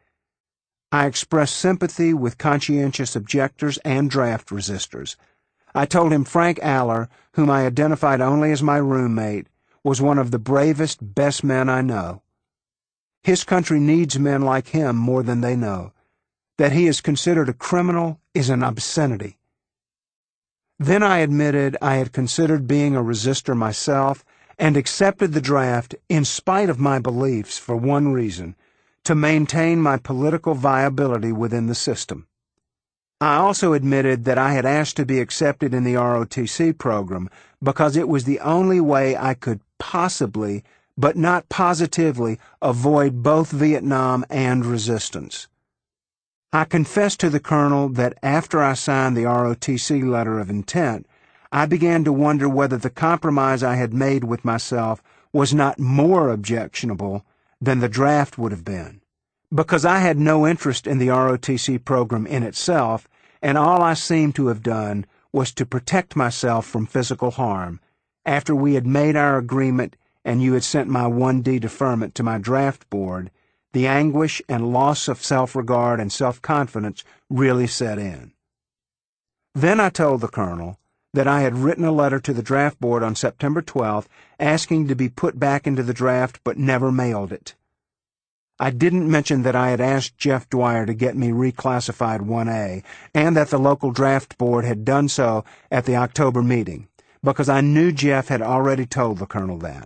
I expressed sympathy with conscientious objectors and draft resistors. I told him Frank Aller, whom I identified only as my roommate, was one of the bravest, best men I know. His country needs men like him more than they know. That he is considered a criminal is an obscenity. Then I admitted I had considered being a resistor myself and accepted the draft in spite of my beliefs for one reason: to maintain my political viability within the system. I also admitted that I had asked to be accepted in the ROTC program because it was the only way I could possibly, but not positively, avoid both Vietnam and resistance. I confessed to the Colonel that after I signed the ROTC letter of intent, I began to wonder whether the compromise I had made with myself was not more objectionable than the draft would have been, because I had no interest in the ROTC program in itself, and all I seemed to have done was to protect myself from physical harm after we had made our agreement and you had sent my 1D deferment to my draft board. The anguish and loss of self-regard and self-confidence really set in. Then I told the Colonel that I had written a letter to the draft board on September 12th asking to be put back into the draft but never mailed it. I didn't mention that I had asked Jeff Dwyer to get me reclassified 1A and that the local draft board had done so at the October meeting, because I knew Jeff had already told the Colonel that.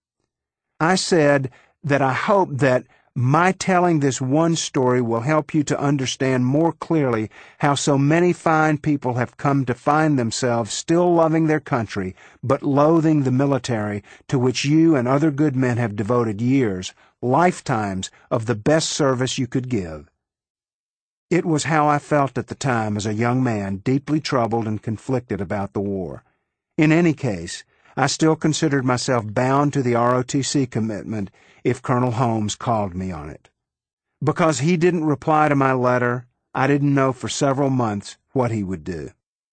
I said that I hoped that my telling this one story will help you to understand more clearly how so many fine people have come to find themselves still loving their country but loathing the military to which you and other good men have devoted years, lifetimes of the best service you could give. It was how I felt at the time as a young man deeply troubled and conflicted about the war. In any case, I still considered myself bound to the ROTC commitment if Colonel Holmes called me on it. Because he didn't reply to my letter, I didn't know for several months what he would do.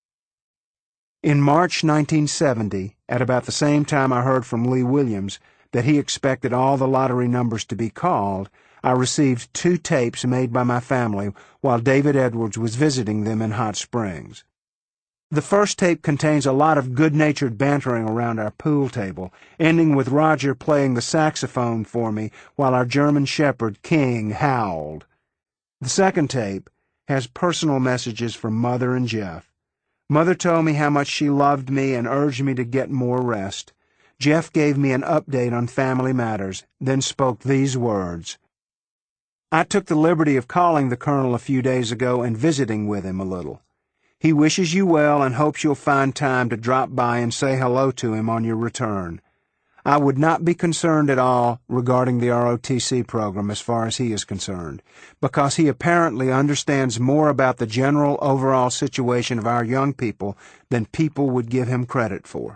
In March 1970, at about the same time I heard from Lee Williams that he expected all the lottery numbers to be called, I received 2 tapes made by my family while David Edwards was visiting them in Hot Springs. The first tape contains a lot of good-natured bantering around our pool table, ending with Roger playing the saxophone for me while our German shepherd, King, howled. The second tape has personal messages from Mother and Jeff. Mother told me how much she loved me and urged me to get more rest. Jeff gave me an update on family matters, then spoke these words: I took the liberty of calling the Colonel a few days ago and visiting with him a little. He wishes you well and hopes you'll find time to drop by and say hello to him on your return. I would not be concerned at all regarding the ROTC program as far as he is concerned, because he apparently understands more about the general overall situation of our young people than people would give him credit for.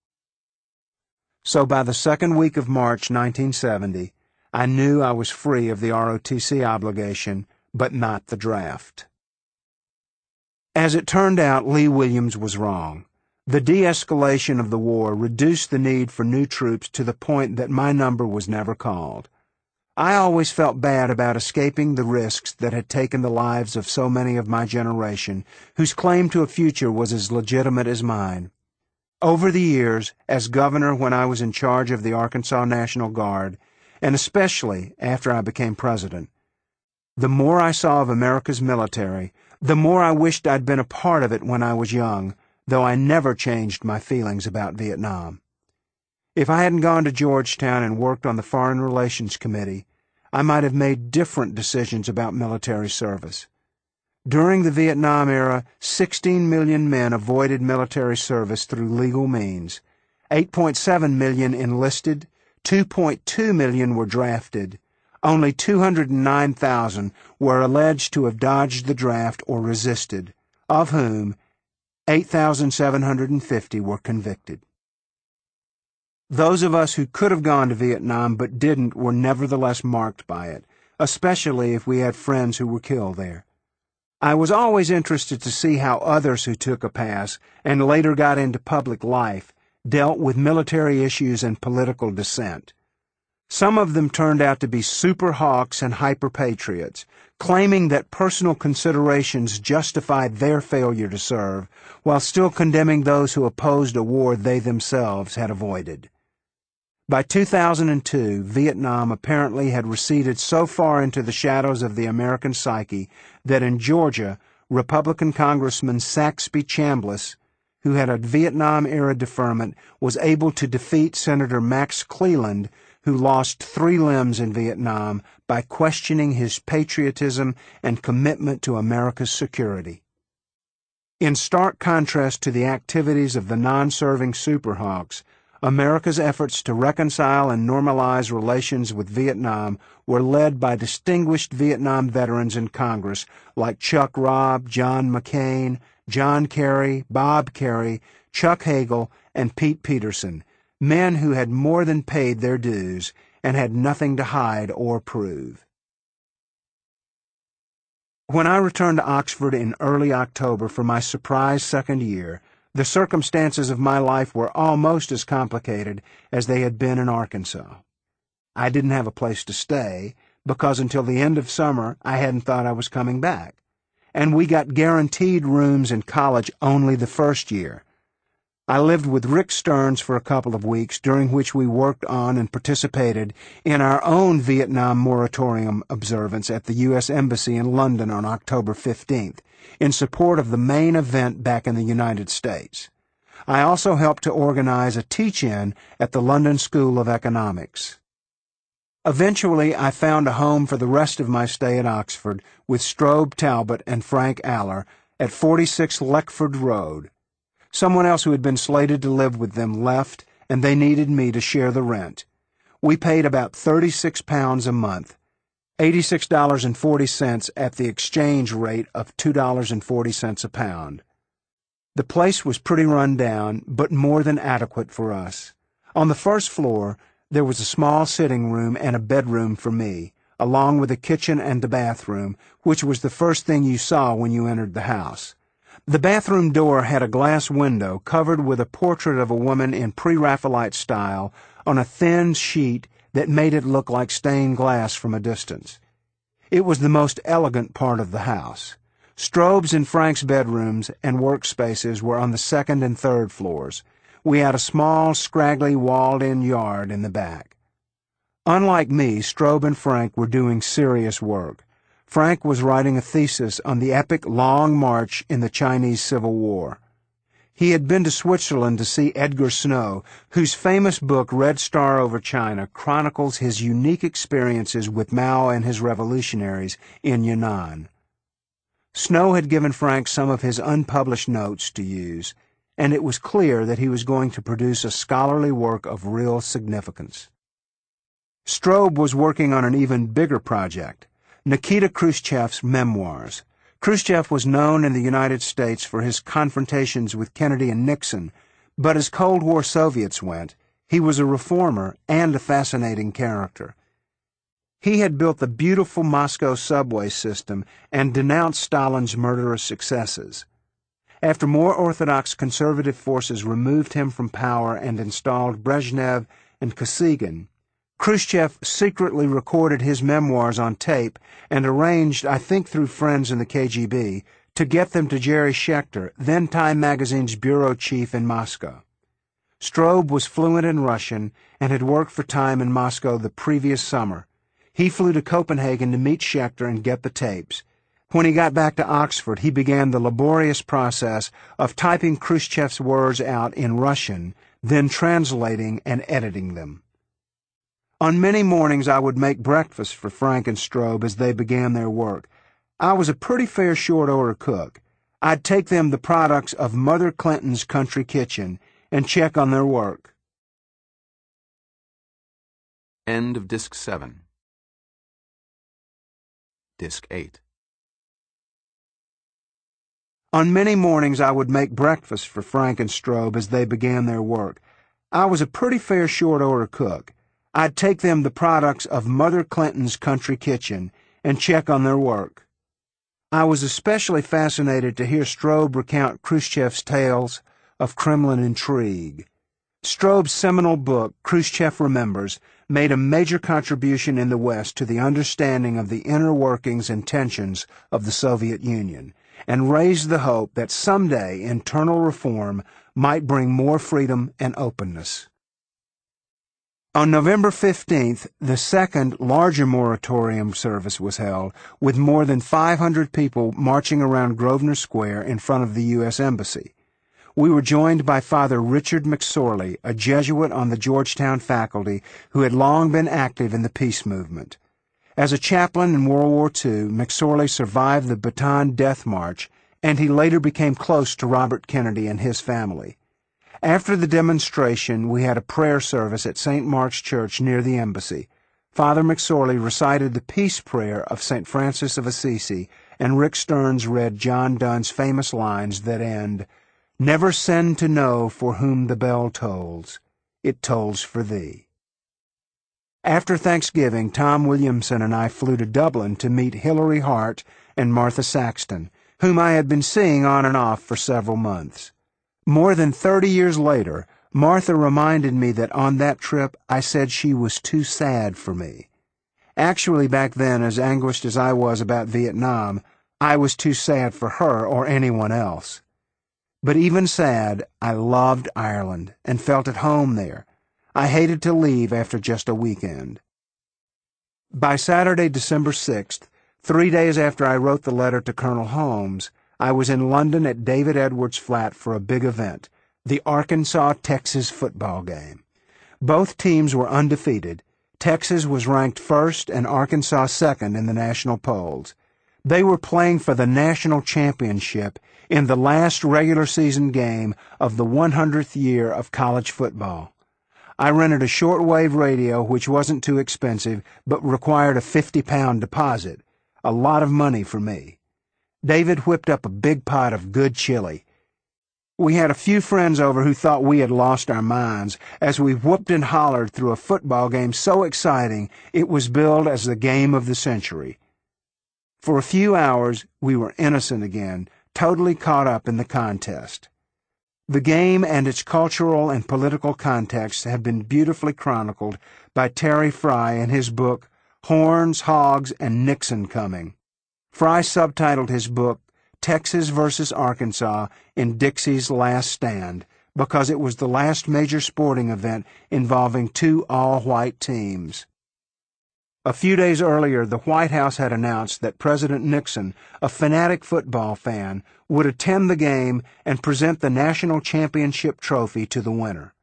So by the second week of March 1970, I knew I was free of the ROTC obligation, but not the draft. As it turned out, Lee Williams was wrong. The de-escalation of the war reduced the need for new troops to the point that my number was never called. I always felt bad about escaping the risks that had taken the lives of so many of my generation, whose claim to a future was as legitimate as mine. Over the years, as governor when I was in charge of the Arkansas National Guard, and especially after I became president, the more I saw of America's military, the more I wished I'd been a part of it when I was young, though I never changed my feelings about Vietnam. If I hadn't gone to Georgetown and worked on the Foreign Relations Committee, I might have made different decisions about military service. During the Vietnam era, 16 million men avoided military service through legal means. 8.7 million enlisted, 2.2 million were drafted. Only 209,000 were alleged to have dodged the draft or resisted, of whom 8,750 were convicted. Those of us who could have gone to Vietnam but didn't were nevertheless marked by it, especially if we had friends who were killed there. I was always interested to see how others who took a pass and later got into public life dealt with military issues and political dissent. Some of them turned out to be super hawks and hyper-patriots, claiming that personal considerations justified their failure to serve, while still condemning those who opposed a war they themselves had avoided. By 2002, Vietnam apparently had receded so far into the shadows of the American psyche that in Georgia, Republican Congressman Saxby Chambliss, who had a Vietnam-era deferment, was able to defeat Senator Max Cleland, who lost 3 limbs in Vietnam, by questioning his patriotism and commitment to America's security. In stark contrast to the activities of the non-serving Superhawks, America's efforts to reconcile and normalize relations with Vietnam were led by distinguished Vietnam veterans in Congress like Chuck Robb, John McCain, John Kerry, Bob Kerry, Chuck Hagel, and Pete Peterson, men who had more than paid their dues and had nothing to hide or prove. When I returned to Oxford in early October for my surprise second year, the circumstances of my life were almost as complicated as they had been in Arkansas. I didn't have a place to stay, because until the end of summer I hadn't thought I was coming back, and we got guaranteed rooms in college only the first year. I lived with Rick Stearns for a couple of weeks, during which we worked on and participated in our own Vietnam moratorium observance at the U.S. Embassy in London on October 15th, in support of the main event back in the United States. I also helped to organize a teach-in at the London School of Economics. Eventually, I found a home for the rest of my stay at Oxford with Strobe Talbot and Frank Aller at 46 Leckford Road. Someone else who had been slated to live with them left, and they needed me to share the rent. We paid about £36 a month, $86.40 at the exchange rate of $2.40 a pound. The place was pretty run down, but more than adequate for us. On the first floor, there was a small sitting room and a bedroom for me, along with a kitchen and a bathroom, which was the first thing you saw when you entered the house. The bathroom door had a glass window covered with a portrait of a woman in pre-Raphaelite style on a thin sheet that made it look like stained glass from a distance. It was the most elegant part of the house. Strobe's and Frank's bedrooms and workspaces were on the second and third floors. We had a small, scraggly, walled-in yard in the back. Unlike me, Strobe and Frank were doing serious work. Frank was writing a thesis on the epic Long March in the Chinese Civil War. He had been to Switzerland to see Edgar Snow, whose famous book Red Star over China chronicles his unique experiences with Mao and his revolutionaries in Yunnan. Snow had given Frank some of his unpublished notes to use, and it was clear that he was going to produce a scholarly work of real significance. Strobe was working on an even bigger project, Nikita Khrushchev's memoirs. Khrushchev was known in the United States for his confrontations with Kennedy and Nixon, but as Cold War Soviets went, he was a reformer and a fascinating character. He had built the beautiful Moscow subway system and denounced Stalin's murderous successes. After more orthodox conservative forces removed him from power and installed Brezhnev and Kosygin, Khrushchev secretly recorded his memoirs on tape and arranged, I think through friends in the KGB, to get them to Jerry Schechter, then Time magazine's bureau chief in Moscow. Strobe was fluent in Russian and had worked for Time in Moscow the previous summer. He flew to Copenhagen to meet Schechter and get the tapes. When he got back to Oxford, he began the laborious process of typing Khrushchev's words out in Russian, then translating and editing them. On many mornings I would make breakfast for Frank and Strobe as they began their work. I was a pretty fair short-order cook. I'd take them the products of Mother Clinton's country kitchen and check on their work. End of Disc 7. Disc 8. On many mornings I would make breakfast for Frank and Strobe as they began their work. I was a pretty fair short-order cook. I'd take them the products of Mother Clinton's country kitchen and check on their work. I was especially fascinated to hear Strobe recount Khrushchev's tales of Kremlin intrigue. Strobe's seminal book, Khrushchev Remembers, made a major contribution in the West to the understanding of the inner workings and tensions of the Soviet Union, and raised the hope that someday internal reform might bring more freedom and openness. On November 15th, the second, larger moratorium service was held, with more than 500 people marching around Grosvenor Square in front of the U.S. Embassy. we were joined by Father Richard McSorley, a Jesuit on the Georgetown faculty who had long been active in the peace movement. As a chaplain in World War II, McSorley survived the Bataan Death March, and he later became close to Robert Kennedy and his family. After the demonstration, we had a prayer service at St. Mark's Church near the embassy. Father McSorley recited the peace prayer of St. Francis of Assisi, and Rick Stearns read John Donne's famous lines that end, "Never send to know for whom the bell tolls. It tolls for thee." After Thanksgiving, Tom Williamson and I flew to Dublin to meet Hilary Hart and Martha Saxton, whom I had been seeing on and off for several months. More than 30 years later, Martha reminded me that on that trip I said she was too sad for me. Actually, back then, as anguished as I was about Vietnam, I was too sad for her or anyone else. But even sad, I loved Ireland and felt at home there. I hated to leave after just a weekend. By Saturday, December 6th, 3 days after I wrote the letter to Colonel Holmes, I was in London at David Edwards' flat for a big event, the Arkansas-Texas football game. Both teams were undefeated. Texas was ranked first and Arkansas second in the national polls. They were playing for the national championship in the last regular season game of the 100th year of college football. I rented a shortwave radio, which wasn't too expensive, but required a 50-pound deposit, a lot of money for me. David whipped up a big pot of good chili. We had a few friends over who thought we had lost our minds as we whooped and hollered through a football game so exciting it was billed as the game of the century. For a few hours, we were innocent again, totally caught up in the contest. The game and its cultural and political context have been beautifully chronicled by Terry Fry in his book, Horns, Hogs, and Nixon Coming. Fry subtitled his book, Texas versus Arkansas in Dixie's Last Stand, because it was the last major sporting event involving two all-white teams. A few days earlier, the White House had announced that President Nixon, a fanatic football fan, would attend the game and present the national championship trophy to the winner.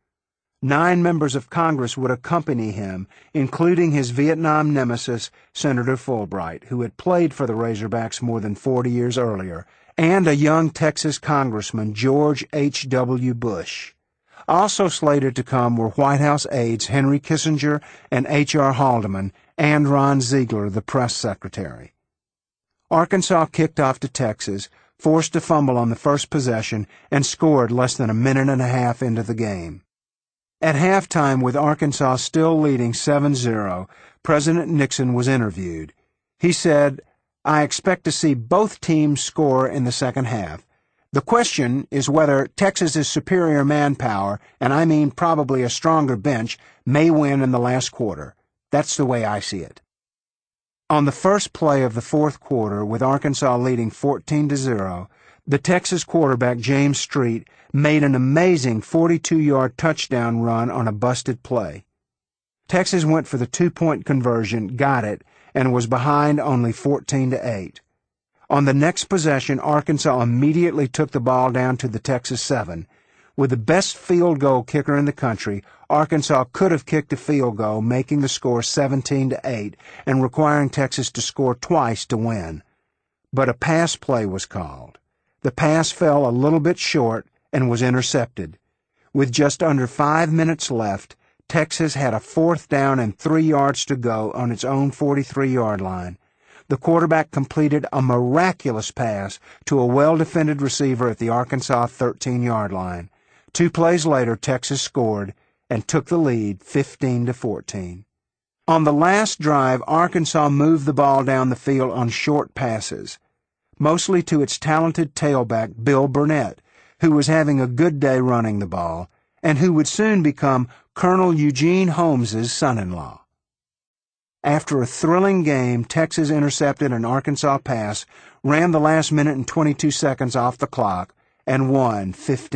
9 members of Congress would accompany him, including his Vietnam nemesis, Senator Fulbright, who had played for the Razorbacks more than 40 years earlier, and a young Texas Congressman, George H.W. Bush. Also slated to come were White House aides Henry Kissinger and H.R. Haldeman, and Ron Ziegler, the press secretary. Arkansas kicked off to Texas, forced a fumble on the first possession, and scored less than a minute and a half into the game. At halftime, with Arkansas still leading 7-0, President Nixon was interviewed. He said, "I expect to see both teams score in the second half. The question is whether Texas's superior manpower, and I mean probably a stronger bench, may win in the last quarter. That's the way I see it." On the first play of the fourth quarter, with Arkansas leading 14-0, the Texas quarterback James Street made an amazing 42-yard touchdown run on a busted play. Texas went for the 2-point conversion, got it, and was behind only 14-8. On the next possession, Arkansas immediately took the ball down to the Texas 7. With the best field goal kicker in the country, Arkansas could have kicked a field goal, making the score 17-8 and requiring Texas to score twice to win. But a pass play was called. The pass fell a little bit short and was intercepted. With just under 5 minutes left, Texas had a 4th down and 3 yards to go on its own 43-yard line. The quarterback completed a miraculous pass to a well-defended receiver at the Arkansas 13-yard line. 2 plays later, Texas scored and took the lead 15-14. On the last drive, Arkansas moved the ball down the field on short passes, mostly to its talented tailback, Bill Burnett, who was having a good day running the ball, and who would soon become Colonel Eugene Holmes's son-in-law. After a thrilling game, Texas intercepted an Arkansas pass, ran the last minute and 22 seconds off the clock, and won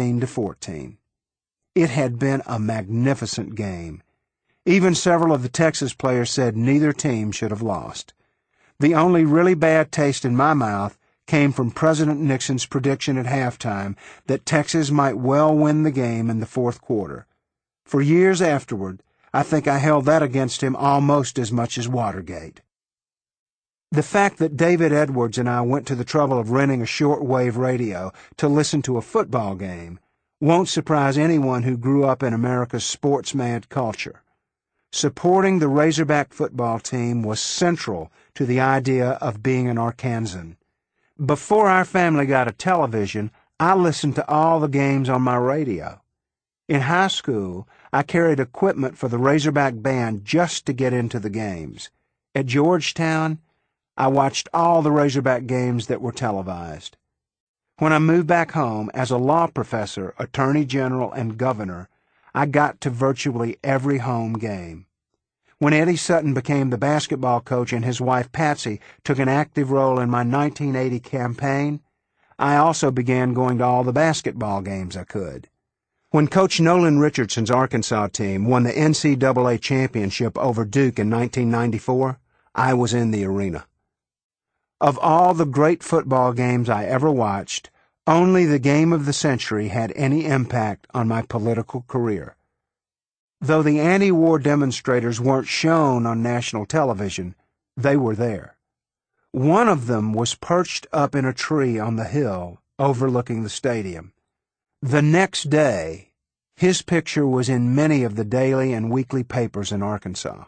15-14. It had been a magnificent game. Even several of the Texas players said neither team should have lost. The only really bad taste in my mouth came from President Nixon's prediction at halftime that Texas might well win the game in the fourth quarter. For years afterward, I think I held that against him almost as much as Watergate. The fact that David Edwards and I went to the trouble of renting a shortwave radio to listen to a football game won't surprise anyone who grew up in America's sports-mad culture. Supporting the Razorback football team was central to the idea of being an Arkansan. Before our family got a television, I listened to all the games on my radio. In high school, I carried equipment for the Razorback band just to get into the games. At Georgetown, I watched all the Razorback games that were televised. When I moved back home as a law professor, attorney general, and governor, I got to virtually every home game. When Eddie Sutton became the basketball coach and his wife Patsy took an active role in my 1980 campaign, I also began going to all the basketball games I could. When Coach Nolan Richardson's Arkansas team won the NCAA championship over Duke in 1994, I was in the arena. Of all the great football games I ever watched, only the game of the century had any impact on my political career. Though the anti-war demonstrators weren't shown on national television, they were there. One of them was perched up in a tree on the hill overlooking the stadium. The next day, his picture was in many of the daily and weekly papers in Arkansas.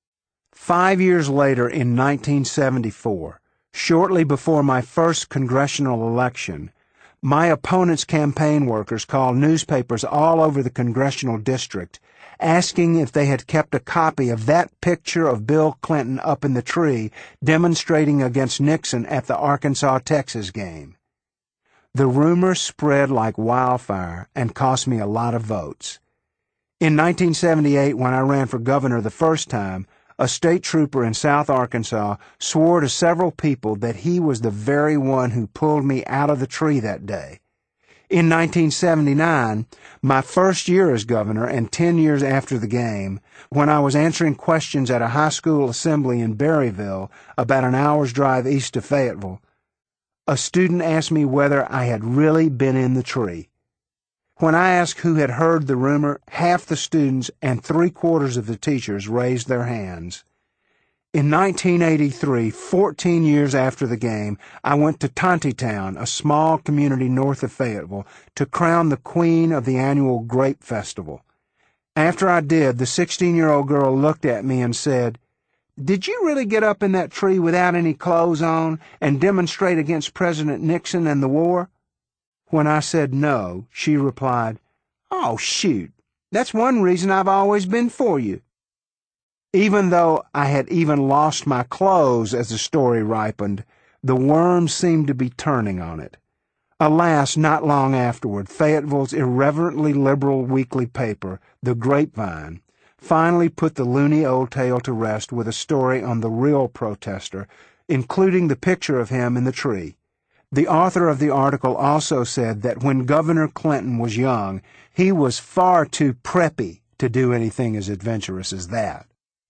5 years later, in 1974, shortly before my first congressional election, my opponent's campaign workers called newspapers all over the congressional district, asking if they had kept a copy of that picture of Bill Clinton up in the tree demonstrating against Nixon at the Arkansas-Texas game. The rumor spread like wildfire and cost me a lot of votes. In 1978, when I ran for governor the first time, a state trooper in South Arkansas swore to several people that he was the very one who pulled me out of the tree that day. In 1979, my first year as governor and 10 years after the game, when I was answering questions at a high school assembly in Berryville, about an hour's drive east of Fayetteville, a student asked me whether I had really been in the tree. When I asked who had heard the rumor, half the students and 3/4 of the teachers raised their hands. In 1983, 14 years after the game, I went to Tontitown, a small community north of Fayetteville, to crown the queen of the annual Grape Festival. After I did, the 16-year-old girl looked at me and said, "Did you really get up in that tree without any clothes on and demonstrate against President Nixon and the war?" When I said no, she replied, "Oh, shoot, that's one reason I've always been for you." Even though I had even lost my clothes as the story ripened, the worms seemed to be turning on it. Alas, not long afterward, Fayetteville's irreverently liberal weekly paper, The Grapevine, finally put the loony old tale to rest with a story on the real protester, including the picture of him in the tree. The author of the article also said that when Governor Clinton was young, he was far too preppy to do anything as adventurous as that.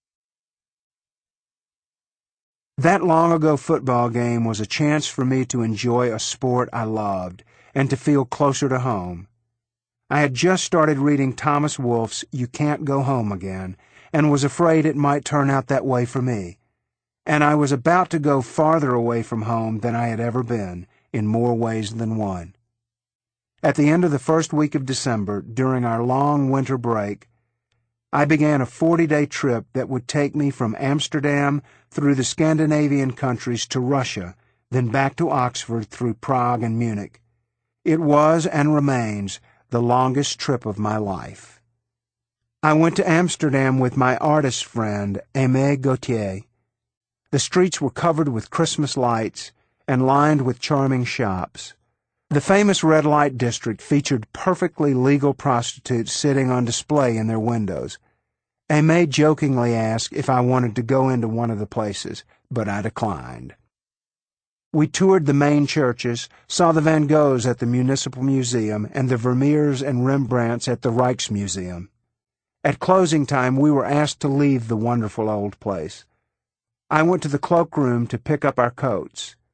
That long-ago football game was a chance for me to enjoy a sport I loved and to feel closer to home. I had just started reading Thomas Wolfe's You Can't Go Home Again and was afraid it might turn out that way for me. And I was about to go farther away from home than I had ever been, in more ways than one. At the end of the first week of December, during our long winter break, I began a 40-day trip that would take me from Amsterdam through the Scandinavian countries to Russia, then back to Oxford through Prague and Munich. It was and remains the longest trip of my life. I went to Amsterdam with my artist friend, Aimé Gautier. The streets were covered with Christmas lights and lined with charming shops. The famous red light district featured perfectly legal prostitutes sitting on display in their windows. Aimé jokingly asked if I wanted to go into one of the places, but I declined. We toured the main churches, saw the Van Goghs at the Municipal Museum and the Vermeers and Rembrandts at the Rijksmuseum. At closing time, we were asked to leave the wonderful old place. I went to the cloakroom to pick up our coats.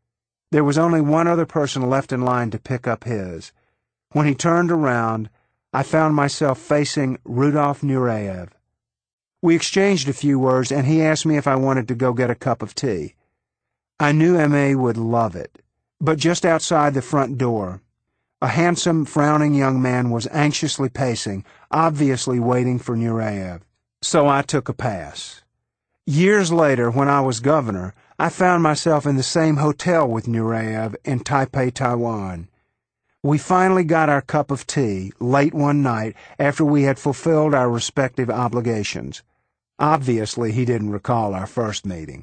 There was only one other person left in line to pick up his. When he turned around, I found myself facing Rudolf Nureyev. We exchanged a few words, and he asked me if I wanted to go get a cup of tea. I knew M.A. would love it, but just outside the front door, a handsome, frowning young man was anxiously pacing, obviously waiting for Nureyev, so I took a pass. Years later, when I was governor, I found myself in the same hotel with Nureyev in Taipei, Taiwan. We finally got our cup of tea late one night after we had fulfilled our respective obligations. Obviously, he didn't recall our first meeting.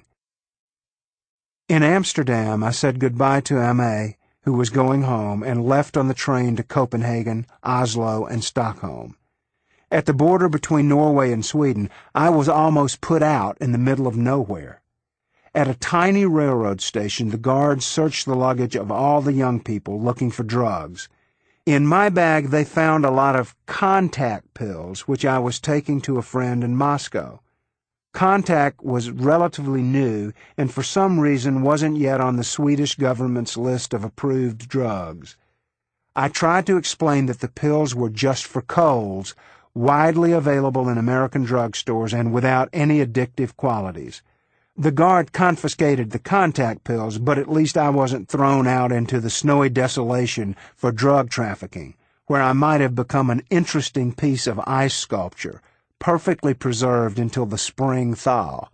In Amsterdam, I said goodbye to M.A., who was going home, and left on the train to Copenhagen, Oslo, and Stockholm. At the border between Norway and Sweden, I was almost put out in the middle of nowhere. At a tiny railroad station, the guards searched the luggage of all the young people looking for drugs. In my bag, they found a lot of Contact pills, which I was taking to a friend in Moscow. Contact was relatively new and for some reason wasn't yet on the Swedish government's list of approved drugs. I tried to explain that the pills were just for colds, widely available in American drugstores and without any addictive qualities. The guard confiscated the Contact pills, but at least I wasn't thrown out into the snowy desolation for drug trafficking, where I might have become an interesting piece of ice sculpture, perfectly preserved until the spring thaw.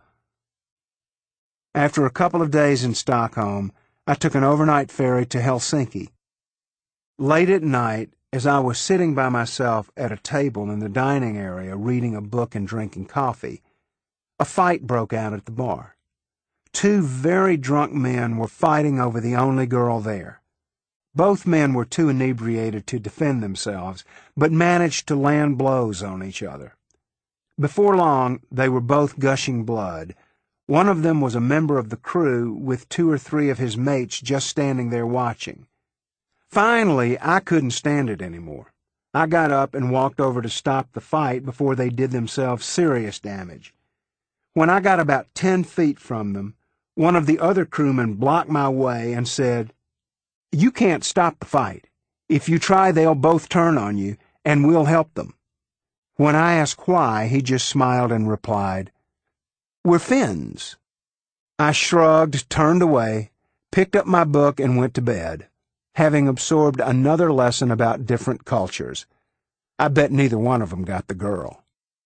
After a couple of days in Stockholm, I took an overnight ferry to Helsinki. Late at night, as I was sitting by myself at a table in the dining area reading a book and drinking coffee, a fight broke out at the bar. Two very drunk men were fighting over the only girl there. Both men were too inebriated to defend themselves, but managed to land blows on each other. Before long, they were both gushing blood. One of them was a member of the crew, with 2 or 3 of his mates just standing there watching. Finally, I couldn't stand it anymore. I got up and walked over to stop the fight before they did themselves serious damage. When I got about 10 feet from them, one of the other crewmen blocked my way and said, "You can't stop the fight. If you try, they'll both turn on you, and we'll help them." When I asked why, he just smiled and replied, "We're Finns." I shrugged, turned away, picked up my book, and went to bed, having absorbed another lesson about different cultures. I bet neither one of them got the girl.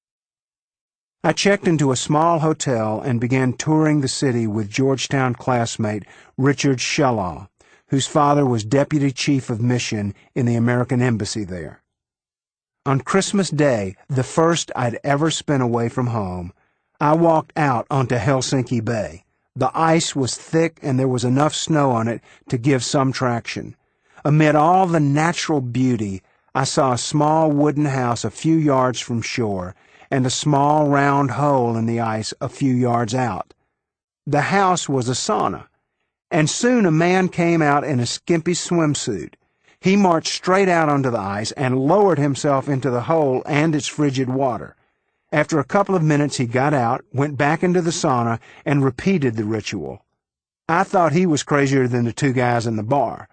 I checked into a small hotel and began touring the city with Georgetown classmate Richard Shellaw, whose father was deputy chief of mission in the American embassy there. On Christmas Day, the first I'd ever spent away from home, I walked out onto Helsinki Bay. The ice was thick and there was enough snow on it to give some traction. Amid all the natural beauty, I saw a small wooden house a few yards from shore and a small round hole in the ice a few yards out. The house was a sauna, and soon a man came out in a skimpy swimsuit. He marched straight out onto the ice and lowered himself into the hole and its frigid water. After a couple of minutes he got out, went back into the sauna, and repeated the ritual. I thought he was crazier than the 2 guys in the bar.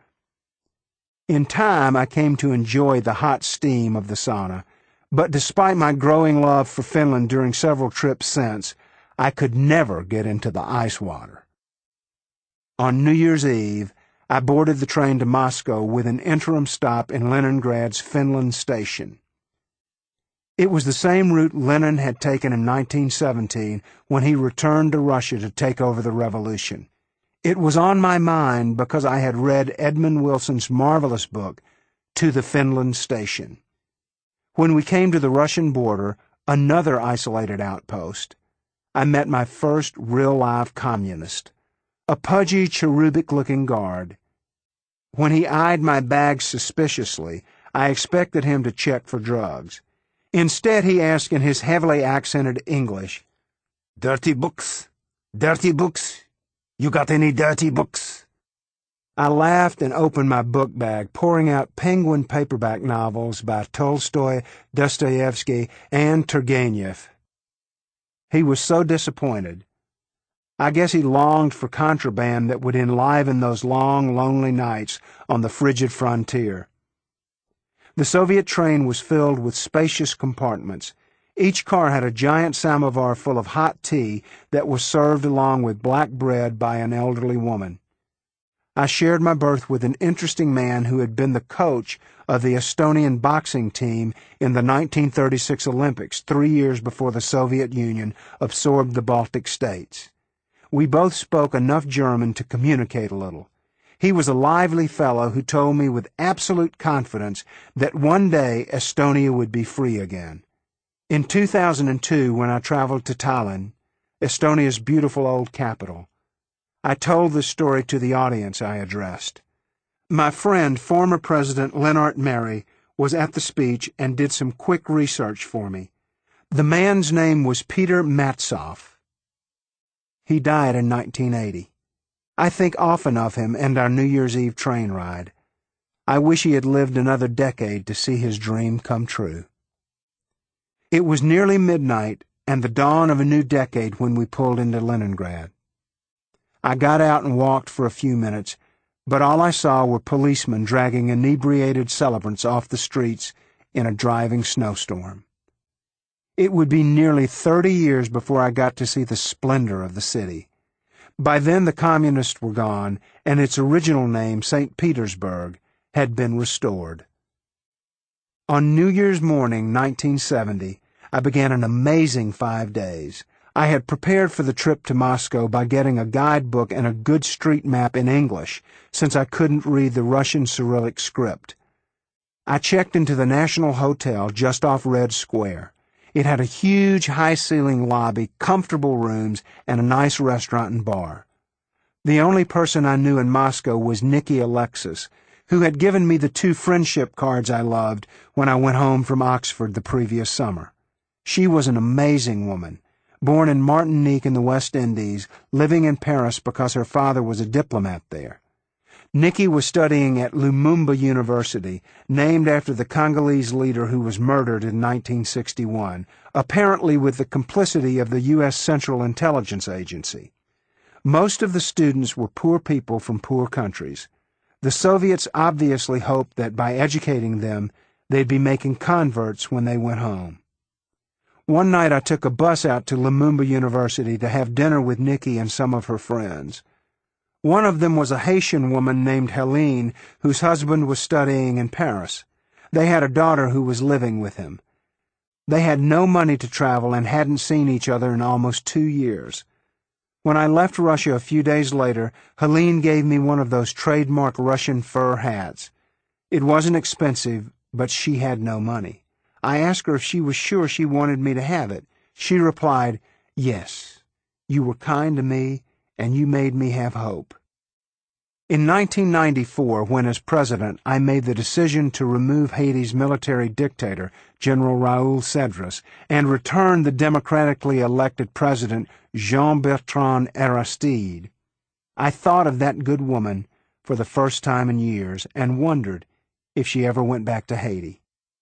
In time I came to enjoy the hot steam of the sauna, but despite my growing love for Finland during several trips since, I could never get into the ice water. On New Year's Eve, I boarded the train to Moscow with an interim stop in Leningrad's Finland station. It was the same route Lenin had taken in 1917 when he returned to Russia to take over the revolution. It was on my mind because I had read Edmund Wilson's marvelous book, To the Finland Station. When we came to the Russian border, another isolated outpost, I met my first real-live communist, a pudgy, cherubic-looking guard. When he eyed my bag suspiciously, I expected him to check for drugs. Instead, he asked in his heavily accented English, "Dirty books? Dirty books? You got any dirty books?" I laughed and opened my book bag, pouring out Penguin paperback novels by Tolstoy, Dostoevsky, and Turgenev. He was so disappointed. I guess he longed for contraband that would enliven those long, lonely nights on the frigid frontier. The Soviet train was filled with spacious compartments. Each car had a giant samovar full of hot tea that was served along with black bread by an elderly woman. I shared my berth with an interesting man who had been the coach of the Estonian boxing team in the 1936 Olympics, 3 years before the Soviet Union absorbed the Baltic states. We both spoke enough German to communicate a little. He was a lively fellow who told me with absolute confidence that one day Estonia would be free again. In 2002, when I traveled to Tallinn, Estonia's beautiful old capital, I told this story to the audience I addressed. My friend, former President Lennart Meri, was at the speech and did some quick research for me. The man's name was Peter Matsov. He died in 1980. I think often of him and our New Year's Eve train ride. I wish he had lived another decade to see his dream come true. It was nearly midnight and the dawn of a new decade when we pulled into Leningrad. I got out and walked for a few minutes, but all I saw were policemen dragging inebriated celebrants off the streets in a driving snowstorm. It would be nearly 30 years before I got to see the splendor of the city. By then the communists were gone, and its original name, St. Petersburg, had been restored. On New Year's morning, 1970, I began an amazing 5 days. I had prepared for the trip to Moscow by getting a guidebook and a good street map in English, since I couldn't read the Russian Cyrillic script. I checked into the National Hotel just off Red Square. It had a huge, high-ceiling lobby, comfortable rooms, and a nice restaurant and bar. The only person I knew in Moscow was Nikki Alexis, who had given me the 2 friendship cards I loved when I went home from Oxford the previous summer. She was an amazing woman, born in Martinique in the West Indies, living in Paris because her father was a diplomat there. Nikki was studying at Lumumba University, named after the Congolese leader who was murdered in 1961, apparently with the complicity of the U.S. Central Intelligence Agency. Most of the students were poor people from poor countries. The Soviets obviously hoped that by educating them, they'd be making converts when they went home. One night I took a bus out to Lumumba University to have dinner with Nikki and some of her friends. One of them was a Haitian woman named Helene, whose husband was studying in Paris. They had a daughter who was living with him. They had no money to travel and hadn't seen each other in almost 2 years. When I left Russia a few days later, Helene gave me one of those trademark Russian fur hats. It wasn't expensive, but she had no money. I asked her if she was sure she wanted me to have it. She replied, "Yes, you were kind to me, and you made me have hope." In 1994, when as president, I made the decision to remove Haiti's military dictator, General Raoul Cedras, and return the democratically elected president, Jean-Bertrand Aristide. I thought of that good woman for the first time in years and wondered if she ever went back to Haiti.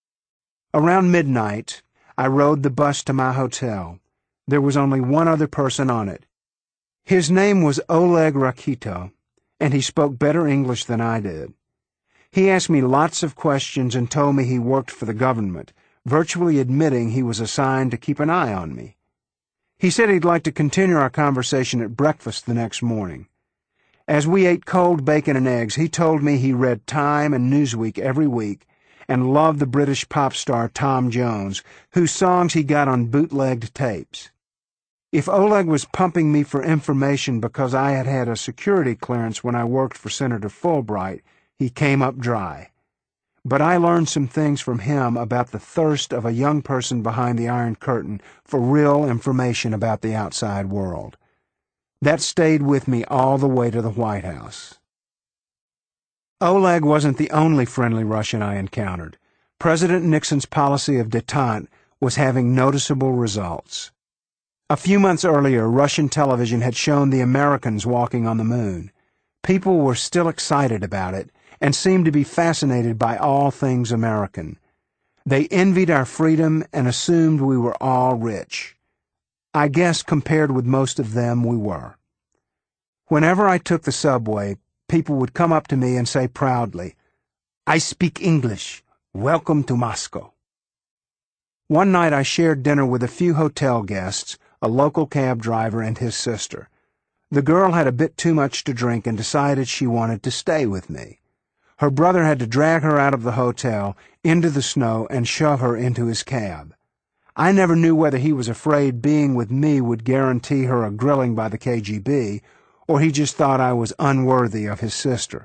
Around midnight, I rode the bus to my hotel. There was only one other person on it. His name was Oleg Rakito, and he spoke better English than I did. He asked me lots of questions and told me he worked for the government, virtually admitting he was assigned to keep an eye on me. He said he'd like to continue our conversation at breakfast the next morning. As we ate cold bacon and eggs, he told me he read Time and Newsweek every week and loved the British pop star Tom Jones, whose songs he got on bootlegged tapes. If Oleg was pumping me for information because I had had a security clearance when I worked for Senator Fulbright, he came up dry. But I learned some things from him about the thirst of a young person behind the Iron Curtain for real information about the outside world. That stayed with me all the way to the White House. Oleg wasn't the only friendly Russian I encountered. President Nixon's policy of détente was having noticeable results. A few months earlier, Russian television had shown the Americans walking on the moon. People were still excited about it and seemed to be fascinated by all things American. They envied our freedom and assumed we were all rich. I guess compared with most of them, we were. Whenever I took the subway, people would come up to me and say proudly, "I speak English. Welcome to Moscow." One night I shared dinner with a few hotel guests, a local cab driver and his sister. The girl had a bit too much to drink and decided she wanted to stay with me. Her brother had to drag her out of the hotel, into the snow, and shove her into his cab. I never knew whether he was afraid being with me would guarantee her a grilling by the KGB, or he just thought I was unworthy of his sister.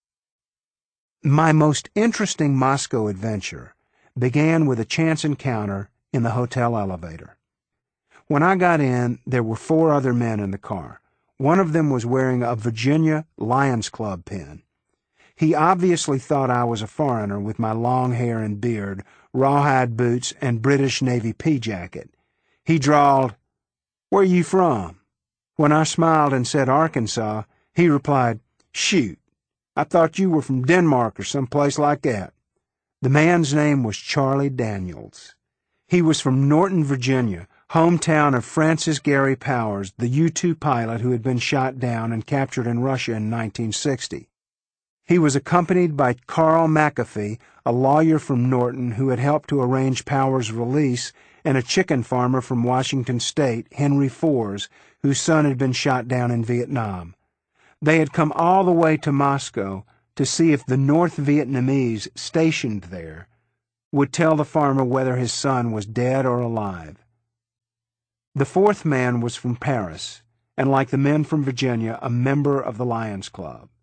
My most interesting Moscow adventure began with a chance encounter in the hotel elevator. When I got in, there were 4 other men in the car. One of them was wearing a Virginia Lions Club pin. He obviously thought I was a foreigner with my long hair and beard, rawhide boots, and British Navy pea jacket. He drawled, "Where you from?" When I smiled and said Arkansas, he replied, "Shoot, I thought you were from Denmark or someplace like that." The man's name was Charlie Daniels. He was from Norton, Virginia, hometown of Francis Gary Powers, the U-2 pilot who had been shot down and captured in Russia in 1960. He was accompanied by Carl McAfee, a lawyer from Norton who had helped to arrange Powers' release, and a chicken farmer from Washington State, Henry Fors, whose son had been shot down in Vietnam. They had come all the way to Moscow to see if the North Vietnamese stationed there would tell the farmer whether his son was dead or alive. The 4th man was from Paris, and like the men from Virginia, a member of the Lions Club.